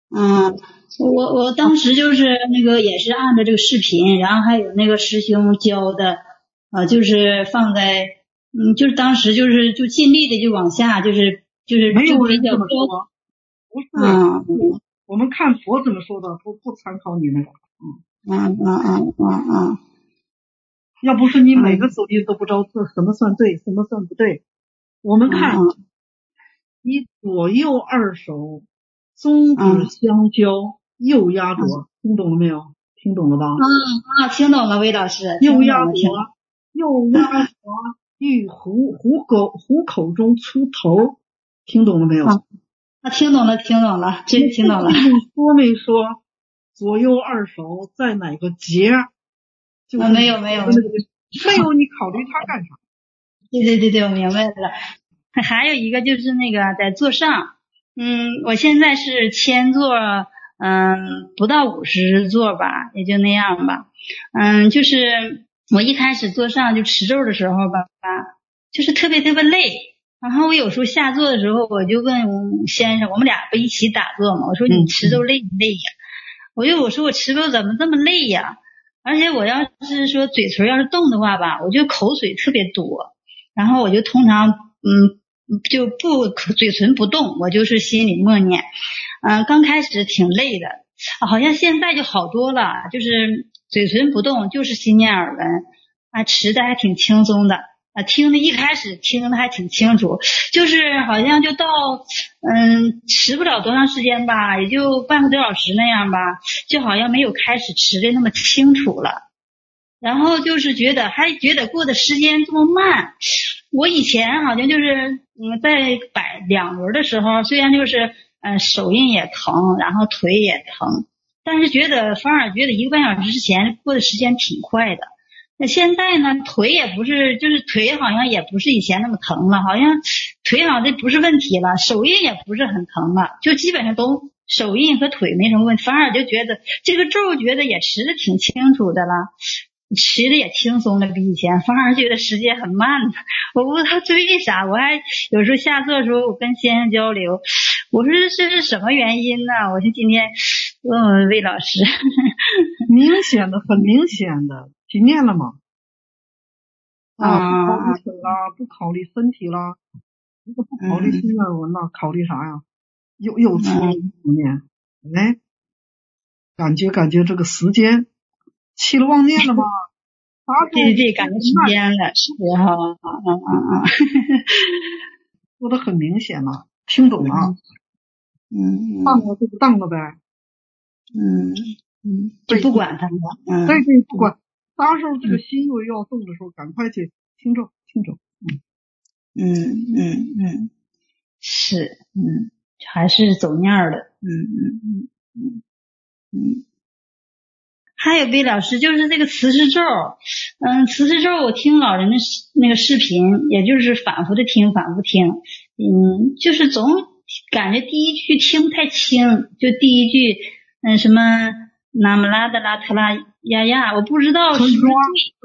嗯，我我当时就是那个也是按照这个视频，然后还有那个师兄教的，呃，就是放在，嗯，就是当时就是就尽力的就往下，就是就是没有人比较这么说，不是， 嗯， 我们看佛怎么说的，不不参考你那个， 嗯嗯嗯嗯嗯， 要不是你每个手印都不知道这什么算对，什么算不对，我们看， 嗯你左右二手中指相交，右压着，听懂了没有？听懂了吧？ 啊啊，听懂了，魏老师。 右压着，右压着，欲虎虎口虎口中出头，听懂了没有？ 啊，啊听懂了，听懂了，这听懂了。 说没说左右二手在哪个节？就是、 啊、没有没有没有，你考虑它干啥？ 对对对对，我明白了。还有一个就是那个在座上，嗯，我现在是千座，嗯，不到五十座吧，也就那样吧。嗯，就是我一开始座上就持咒的时候吧，就是特别特别累。然后我有时候下座的时候，我就问先生，我们俩不一起打坐嘛，我说你持咒累不累呀？我就我说我持咒怎么这么累呀？而且我要是说嘴唇要是动的话吧，我就口水特别多，然后我就通常嗯就不嘴唇不动，我就是心里默念。嗯、呃，刚开始挺累的，好像现在就好多了，就是嘴唇不动，就是心念耳闻啊，持的还挺轻松的。啊，听的一开始听的还挺清楚，就是好像就到嗯持不了多长时间吧，也就半个多小时那样吧，就好像没有开始持的那么清楚了。然后就是觉得还觉得过的时间这么慢。我以前好像就是嗯在摆两轮的时候，虽然就是嗯手印也疼，然后腿也疼，但是觉得反而觉得一个半小时之前过的时间挺快的。那现在呢，腿也不是，就是腿好像也不是以前那么疼了，好像腿好像这不是问题了，手印也不是很疼了，就基本上都手印和腿没什么问题，反而就觉得这个咒觉得也持的挺清楚的了，持的也轻松了，比以前，反而觉得时间很慢了。我不知道这为啥，我还有时候下座的时候我跟先生交流，我说这是什么原因呢？我就今天问问魏老师。 明显的，很明显的。体念了吗？啊，不考虑腿啦，不考虑身体啦，如果不考虑心愿文了，考虑啥呀？又又出不念，哎，感觉感觉这个时间起了妄念了吗？ 对对，感觉时间了，是哈，嗯嗯嗯， 说的很明显了，听懂了， 嗯， 当了就不当了呗， 嗯嗯，就不管他了，嗯， 对对，不管。啥时候这个心又要动的时候，赶快去听咒听咒。 嗯嗯嗯嗯，是，嗯，还是走念儿的，嗯嗯嗯嗯嗯。还有魏老师，就是这个慈氏咒，嗯，慈氏咒我听老人的那个视频，也就是反复的听，反复听，嗯，就是总感觉第一句听不太清，就第一句，嗯，什么那么拉的拉特拉呀呀，我不知道是不是对。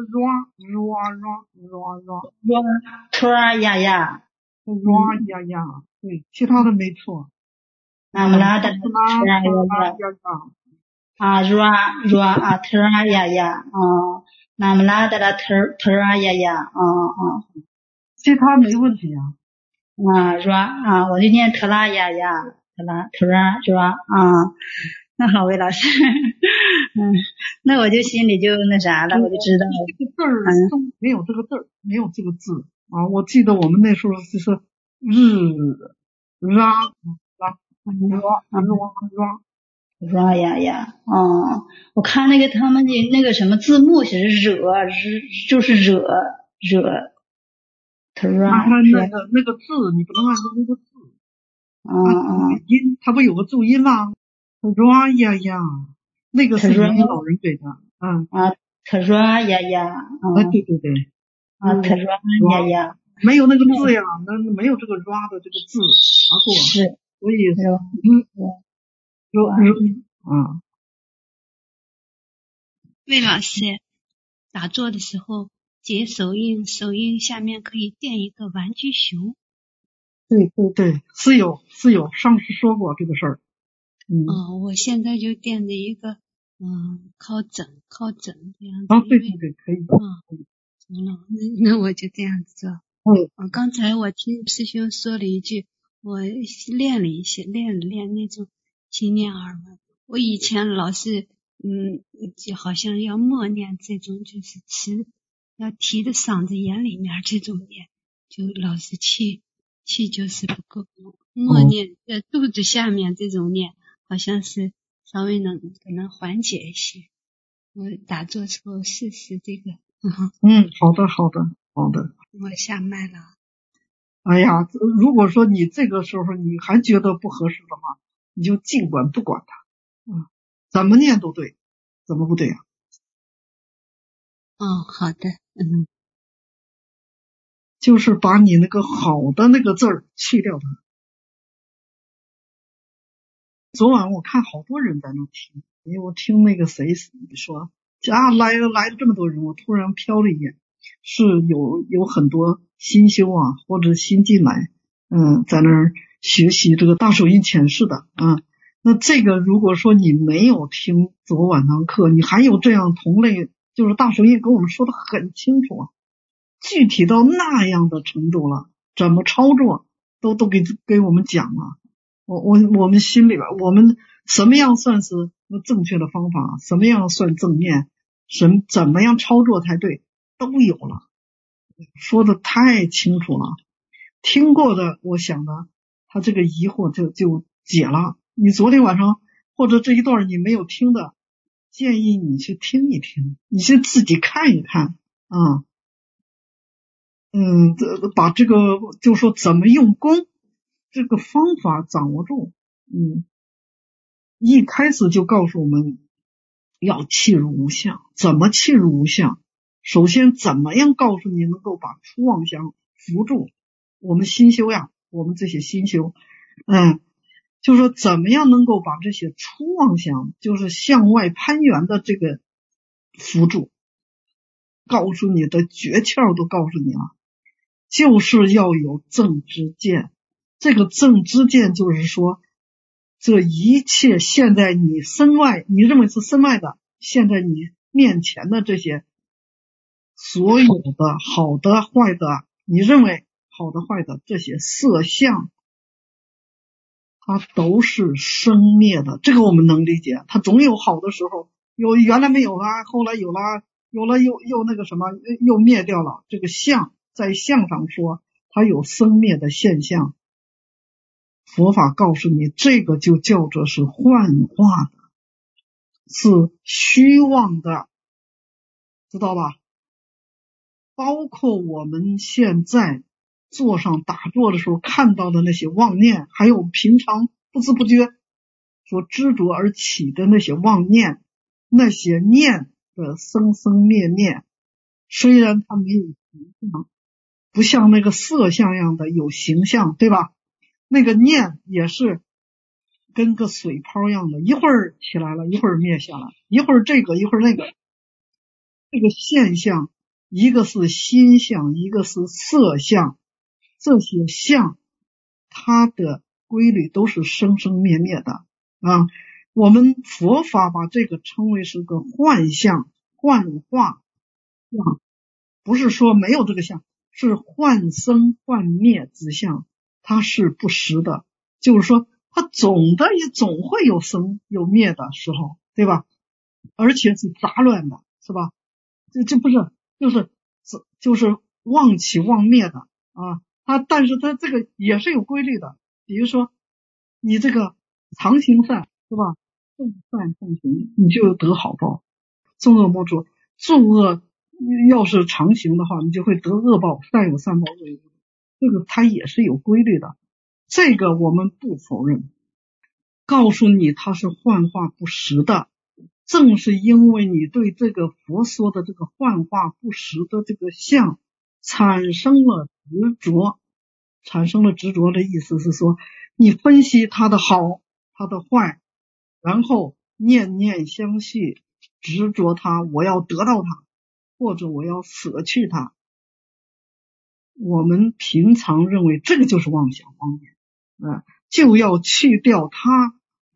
托啊呀呀， 哇呀呀，对，其他的没错。 那么拉的托啊呀呀，啊 ra ra 啊托啊呀呀，哦，那么拉的拉托托啊呀呀，哦哦， 其他没问题啊。 啊 ra 啊，我就念特拉呀呀，特拉托啊 ra 啊。那好，魏老师，嗯，那我就心里就那啥了，我就知道了。 这个字儿中没有这个字儿，没有这个字啊！我记得我们那时候就是日拉拉拉拉拉呀呀，哦，我看那个他们的那个什么字幕写是惹，就是惹惹，他说那个那个字你不能按照那个字， 嗯嗯， 音它不有个注音吗？哇呀呀，那个是云老人给的，嗯啊，他说呀呀， 啊对对对， 啊他说呀呀， 没有那个字呀，那没有这个 ra 的这个字查过， 是， 所以嗯有嗯啊， 魏老师打坐的时候结手印，手印下面可以垫一个玩具熊。 对对对，是有是有，上次说过这个事儿。 嗯， 哦，我现在就垫着一个嗯靠枕靠枕这样子。 啊，对对对，可以。 啊，行了，那那我就这样子做。 嗯， 啊，刚才我听师兄说了一句，我练了一些，练了练那种心念耳闻。我以前老是嗯，就好像要默念这种，就是持要提着嗓子眼里面这种念，就老是气气就是不够用。默念在肚子下面这种念，好像是稍微能可能缓解一些。我打坐之后试试这个。 嗯，好的好的好的。 我下麦了。 哎呀，如果说你这个时候你还觉得不合适的话，你就尽管不管它，嗯，怎么念都对，怎么不对啊？ 哦，好的，嗯， 就是把你那个好的那个字儿去掉它。昨晚我看好多人在那听，因为我听那个谁说啊，来了来了这么多人，我突然瞟了一眼，是有有很多新修啊，或者新进来，嗯，在那儿学习这个大手印前世的啊。那这个如果说你没有听昨晚堂课，你还有这样同类，就是大手印跟我们说的很清楚啊，具体到那样的程度了，怎么操作都都给给我们讲了。我我我们心里边，我们什么样算是正确的方法，什么样算正面，什怎么样操作才对，都有了，说的太清楚了。听过的，我想呢，他这个疑惑就就解了。你昨天晚上或者这一段你没有听的，建议你去听一听，你去自己看一看啊。嗯，这把这个就说怎么用功这个方法掌握住。嗯，一开始就告诉我们要契入无相，怎么契入无相？首先怎么样告诉你能够把初妄想扶住？我们新修呀，我们这些新修，嗯，就说怎么样能够把这些初妄想，就是向外攀援的这个扶住？告诉你的诀窍都告诉你了，就是要有正知见。这个正知见就是说，这一切现在你身外，你认为是身外的，现在你面前的这些所有的好的坏的，你认为好的坏的这些色相，它都是生灭的，这个我们能理解，它总有好的时候，有原来没有了，后来有了，有了又又那个什么又灭掉了，这个相在相上说它有生灭的现象。佛法告诉你，这个就叫做是幻化的，是虚妄的，知道吧？包括我们现在坐上打坐的时候看到的那些妄念，还有平常不知不觉所执着而起的那些妄念，那些念的生生灭灭，虽然它没有形象，不像那个色相样的有形象，对吧？那个念也是跟个水泡一样的，一会儿起来了，一会儿灭下来，一会儿这个一会儿那个。这个现象一个是心相，一个是色相，这些相它的规律都是生生灭灭的啊。我们佛法把这个称为是个幻相，幻化啊，不是说没有这个相，是幻生幻灭之相，它是不实的，就是说它总的也总会有生有灭的时候，对吧？而且是杂乱的，是吧？这这不是就是就是妄起妄灭的啊，它但是它这个也是有规律的，比如说你这个常行善，是吧？众善奉行，你就得好报；众恶莫作，众恶要是常行的话，你就会得恶报，善有善报，恶有恶报，这个它也是有规律的，这个我们不否认，告诉你它是幻化不实的。正是因为你对这个佛说的这个幻化不实的这个相产生了执着，产生了执着的意思是说，你分析它的好它的坏，然后念念相续，执着它，我要得到它，或者我要舍去它。我们平常认为这个就是妄想妄念，呃、就要去掉它，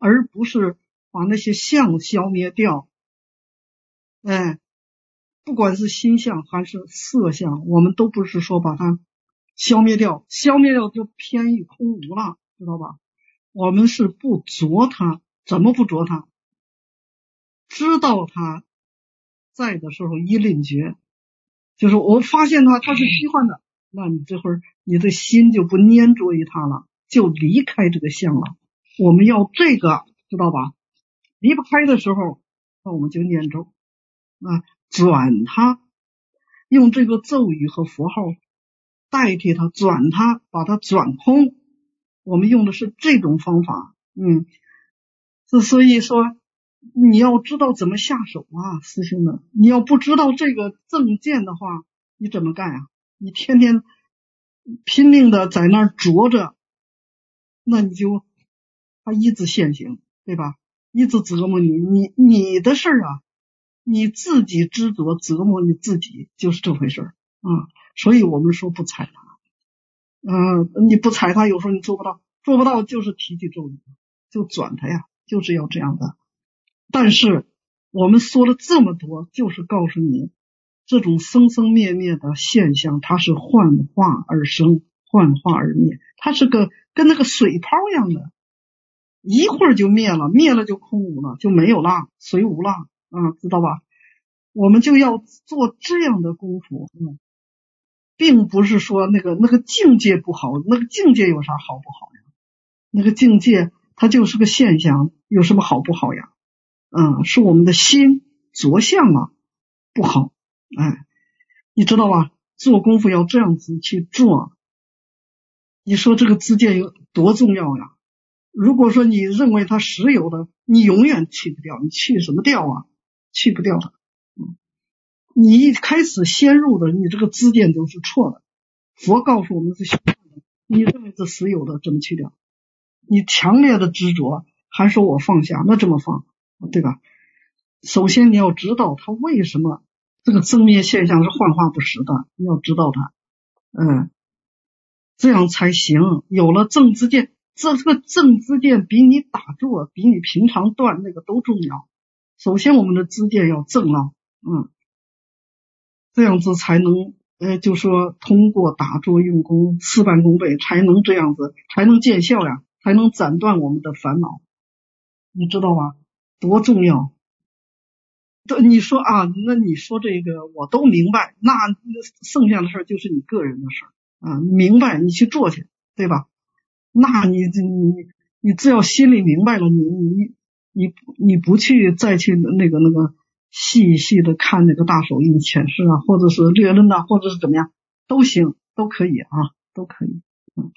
而不是把那些相消灭掉。哎，不管是心相还是色相，我们都不是说把它消灭掉，消灭掉就偏于空无了，知道吧？我们是不着它，怎么不着它？知道它在的时候一领觉，就是我发现它它是虚幻的，那你这会儿你的心就不粘着于它了，就离开这个相了。我们要这个，知道吧？离不开的时候，那我们就念咒啊，转它，用这个咒语和符号代替它，转它，把它转空。我们用的是这种方法，嗯，所以说你要知道怎么下手啊，师兄们，你要不知道这个正见的话，你怎么干啊？你天天拼命的在那儿着着，那你就他一直现行，对吧？一直折磨你，你你的事儿啊，你自己执着折磨你自己，就是这回事儿啊。所以我们说不踩他，嗯、呃，你不踩他，有时候你做不到，做不到就是提起咒语，就转他呀，就是要这样的。但是我们说了这么多，就是告诉你，这种生生灭灭的现象，它是幻化而生，幻化而灭，它是个跟那个水泡一样的，一会儿就灭了，灭了就空无了，就没有了，随无了啊，知道吧？我们就要做这样的功夫，嗯，并不是说那个那个境界不好，那个境界有啥好不好呀？那个境界它就是个现象，有什么好不好呀？嗯，是我们的心着相了不好，哎，你知道吧？做功夫要这样子去做。你说这个知见有多重要呀？如果说你认为它实有的，你永远去不掉，你去什么掉啊？去不掉它。嗯，你一开始先入的，你这个知见都是错的。佛告诉我们是虚幻的，你认为是实有的，怎么去掉？你强烈的执着，还说我放下，那怎么放？对吧？首先你要知道它为什么这个正面现象是幻化不实的，你要知道它，嗯，这样才行。有了正知见，这个正知见比你打坐，比你平常断那个都重要。首先我们的知见要正了，嗯，这样子才能，呃，就说通过打坐用功事半功倍，才能这样子，才能见效呀，才能斩断我们的烦恼，你知道吧？多重要！你说啊，那你说这个我都明白，那剩下的事就是你个人的事啊，你明白你去做去，对吧？那你你你只要心里明白了，你你你你不去再去那个那个细细的看那个大手印显示啊，或者是略论啊，或者是怎么样都行，都可以啊，都可以。嗯。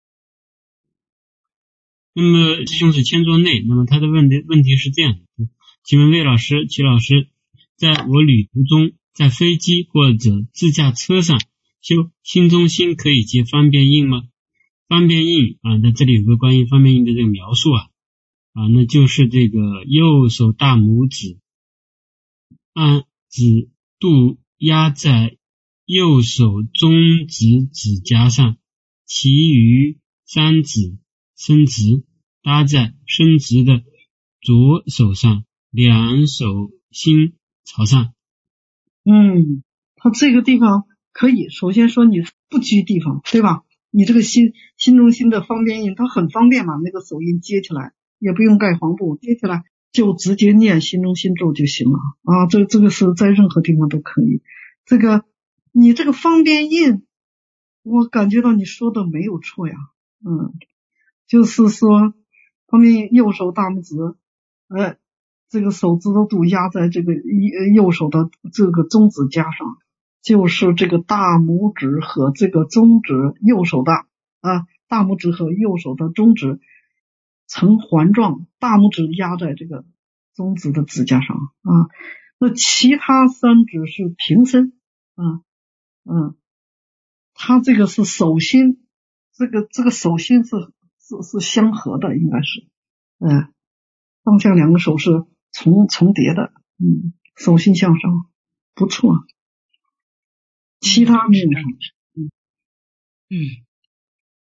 那么师兄是千座内，那么他的问题问题是这样的，请问魏老师、齐老师，在我旅途中，在飞机或者自驾车上修心中心可以结方便印吗？方便印啊，那这里有个关于方便印的这个描述啊，啊，那就是这个右手大拇指按指肚压在右手中指指甲上，其余三指伸直搭在伸直的左手上，两手心朝上。 嗯，他这个地方可以，首先说你不拘地方，对吧？你这个心心中心的方便印，它很方便嘛，那个手印接起来，也不用盖黄布，接起来就直接念心中心咒就行了啊。这这个是在任何地方都可以。这个你这个方便印，我感觉到你说的没有错呀，嗯，就是说方便印右手大拇指，呃，这个手指头肚压在这个右手的这个中指甲上。就是这个大拇指和这个中指，右手的啊，大拇指和右手的中指呈环状，大拇指压在这个中指的指甲上啊。那其他三指是平伸，啊，嗯，它这个是手心，这个这个手心是是是相合的，应该是，嗯，上下两个手是重重叠的，嗯，手心向上，不错。其他面上， 嗯嗯，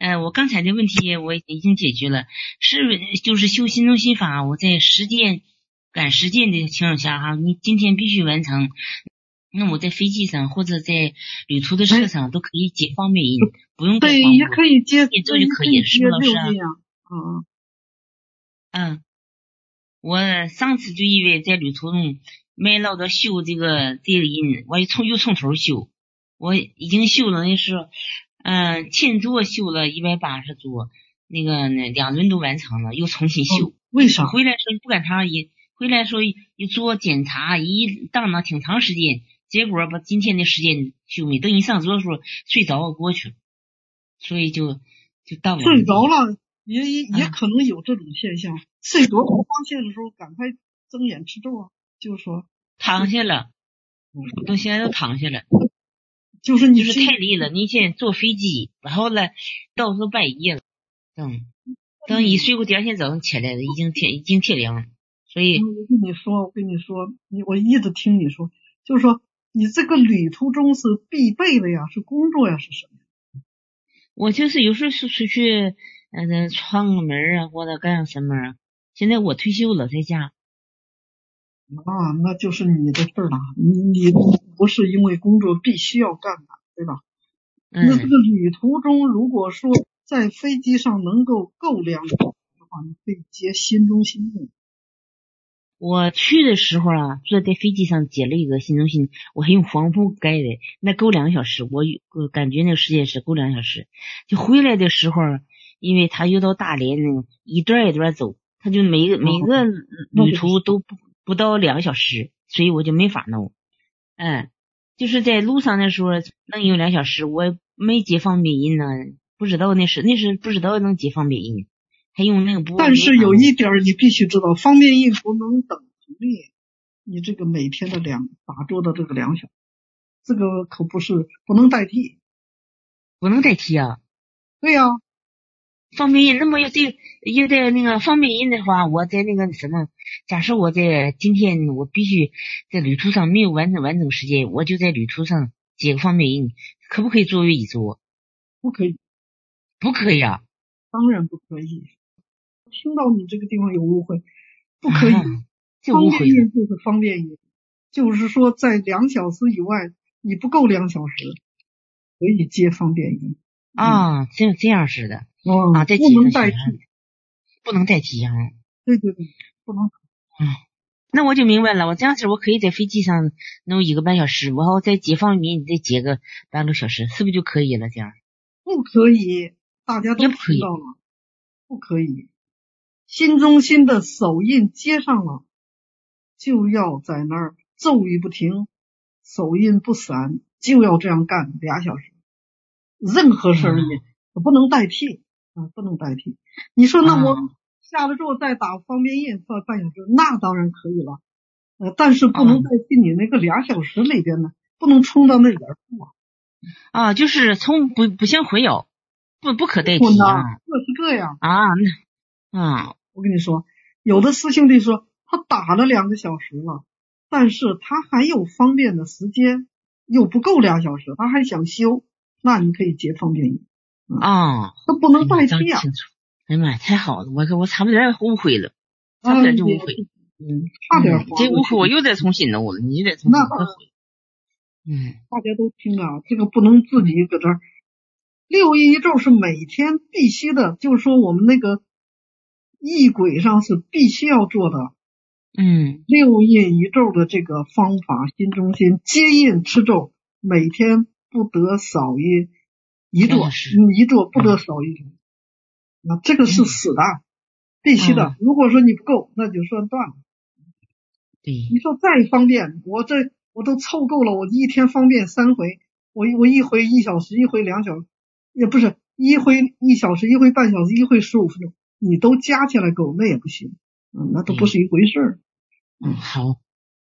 呃，我刚才的问题我已经解决了，是就是修心中心法，我在实践赶实践的情况下哈，你今天必须完成，那我在飞机上或者在旅途的车上都可以接方便音，不用对，也可以接， 也做就可以，是不老师？ 嗯嗯，我上次就因为在旅途中没捞到修这个这个音，我又从又从头修，我已经修了那是。嗯，前座修了一百八十座，那个那两轮都完成了，又重新修。 哦、为啥？ 回来时候不赶趟一回来时候一做检查，一当那挺长时间，结果把今天的时间修没，等一上桌的时候睡着了过去了，所以就就到了。 睡着了，也也也可能有这种现象。睡着了发现的时候，赶快睁眼吃咒啊，就是说躺下了，嗯，都现在都躺下了。 就是你就是太累了，你现在坐飞机，然后呢，到时候半夜了，嗯，等一睡过，第二天早上起来了，已经天已经天亮了，所以我跟你说，我跟你说，你我一直听你说，就是说你这个旅途中是必备的呀，是工作呀，是什么？ 我就是有时候是出去，嗯，串个门啊，或者干什么啊。现在我退休了，在家。 啊，那就是你的事儿了，你你不是因为工作必须要干的，对吧？ 嗯、 那这个旅途中，如果说在飞机上能够够两个的话，你可以接心中心的。 我去的时候啊，就在飞机上接了一个心中心，我还用黄布盖的，那够两个小时，我我感觉那个时间是够两个小时。就回来的时候，因为他又到大连呢，一段一段走，他就每个、哦、每个旅途都不。不到两个小时，所以我就没法弄。嗯，就是在路上的时候能有两小时，我没接方便音呢，不知道那是那是不知道能接方便音，还用那个不。 但是有一点你必须知道，方便音不能等于你这个每天的两打坐的这个两小时，这个可不是不能代替， 不能代替啊。 对呀、啊。 方便音，那么要对要在那个方便音的话，我在那个什么，假设我在今天我必须在旅途上没有完整完整时间，我就在旅途上接个方便音，可不可以作为一桌？ 不可以， 不可以啊！ 当然不可以。听到你这个地方有误会，不可以。啊、 方便音就是方便音，就是说在两小时以外，你不够两小时，可以接方便音。 啊，这、嗯、这样式的。 哦， 啊，在不能代替， 不能代替啊！ 对对对，不能。 嗯，那我就明白了。我这样子，我可以在飞机上弄一个半小时，然后再接方便，你再接个半个小时，是不是就可以了？这样？ 不可以，大家都听到了，不可以。心中心的手印接上了，就要在那儿咒语不停，手印不散，就要这样干俩小时。任何事儿也。嗯不能代替啊，不能代替。你说那我下了之后再打方便印半半小时，那当然可以了。呃，但是不能代替你那个俩小时里边呢，不能冲到那点数啊。 啊，就是从不不相混淆，不不可代替啊。这是这样啊，那啊， 我跟你说，有的师兄弟说他打了两个小时了，但是他还有方便的时间，又不够俩小时，他还想修，那你可以接方便印。 啊， 那不能代替啊！ 哎呀妈呀，太好了，我我差不点误会了，差不点就误会了， 嗯，差点、嗯、 这误会我又得重新弄了，你得重新误会。嗯， 大家都听啊，这个不能自己搁这儿。六印一咒是每天必须的，就是说我们那个仪轨上是必须要做的。 嗯， 六印一咒的这个方法，心中心接印持咒，每天不得少于。一座，嗯，一座不得少一座，那、嗯、这个是死的，嗯、必须的、嗯。如果说你不够，那就算断了。 对， 你说再方便，我这我都凑够了，我一天方便三回，我我一回一小时，一回两小时，也不是一回一小时，一回半小时，一回十五分钟，你都加起来够，那也不行，嗯，那都不是一回事儿。 嗯，好，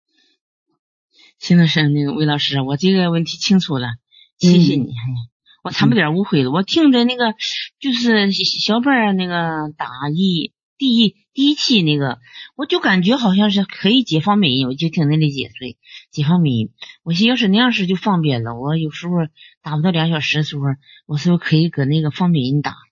现在是那个魏老师，我这个问题清楚了，谢谢你。嗯我差不点误会了，我听着那个就是小辈那个打一第一第一期那个，我就感觉好像是可以接方便音，我就听那里解释接方便音。我寻思要是那样式就方便了，我有时候打不到两小时的时候，我是不是可以搁那个方便音打？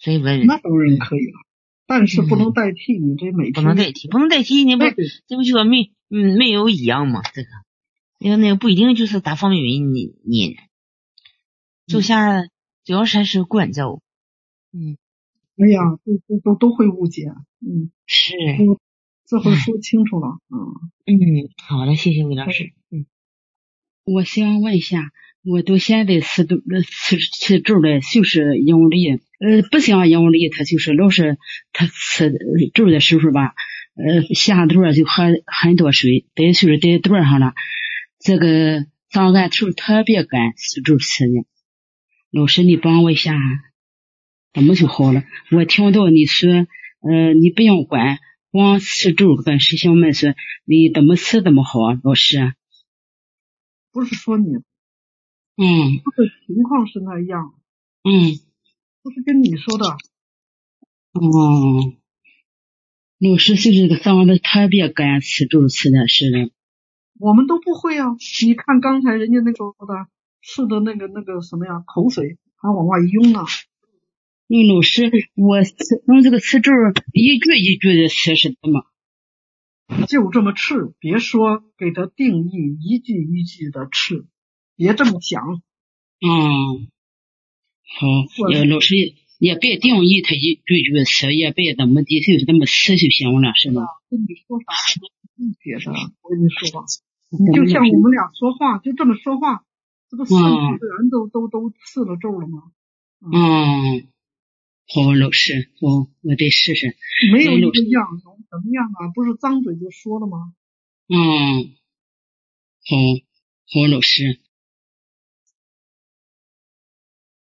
所以问那当然可以了，但是不能代替你这每天、 嗯、不能代替，不能代替，你不这不就说没嗯没有一样嘛？这个因为那个不一定就是大方面你你就像主要是还是关照，嗯， 哎呀，都都都都会误解，嗯， 是， 这回说清楚了，嗯嗯，好的，谢谢魏老师，嗯， 我想问一下。我到现在吃都吃吃粥的，就是因为呃不想因为他就是老是他吃粥的时候吧，呃下肚就喝很多水，在就是在肚上了，这个长按头特别干，吃粥吃的。老师你帮我一下，怎么就好了？我听到你说呃你不用管，光吃粥跟师兄们说你怎么吃怎么好，老师。 不是说你。 嗯， 这个情况是那样， 嗯， 不是跟你说的。 哦，老师是这个长得特别干，吃粥吃的是的。 我们都不会啊！你看刚才人家那个的吃的那个那个什么呀，口水还往外涌呢。 嗯，老师，我吃用这个吃粥一句一句的吃是怎么？ 就这么吃，别说给他定义一句一句的吃。别这么想， 嗯，好，呃，老师也别定义他一句句吃，也别怎么地，就这么吃就行了，是吧？ 跟你说啥不解的，我跟你说吧，你就像我们俩说话，就这么说话，这不顺其自然都、嗯、都都吃了粥了吗？ 嗯，嗯好，老师，我我得试试。 没有一个样，怎么样啊？不是张嘴就说了吗？ 嗯，好，好，老师。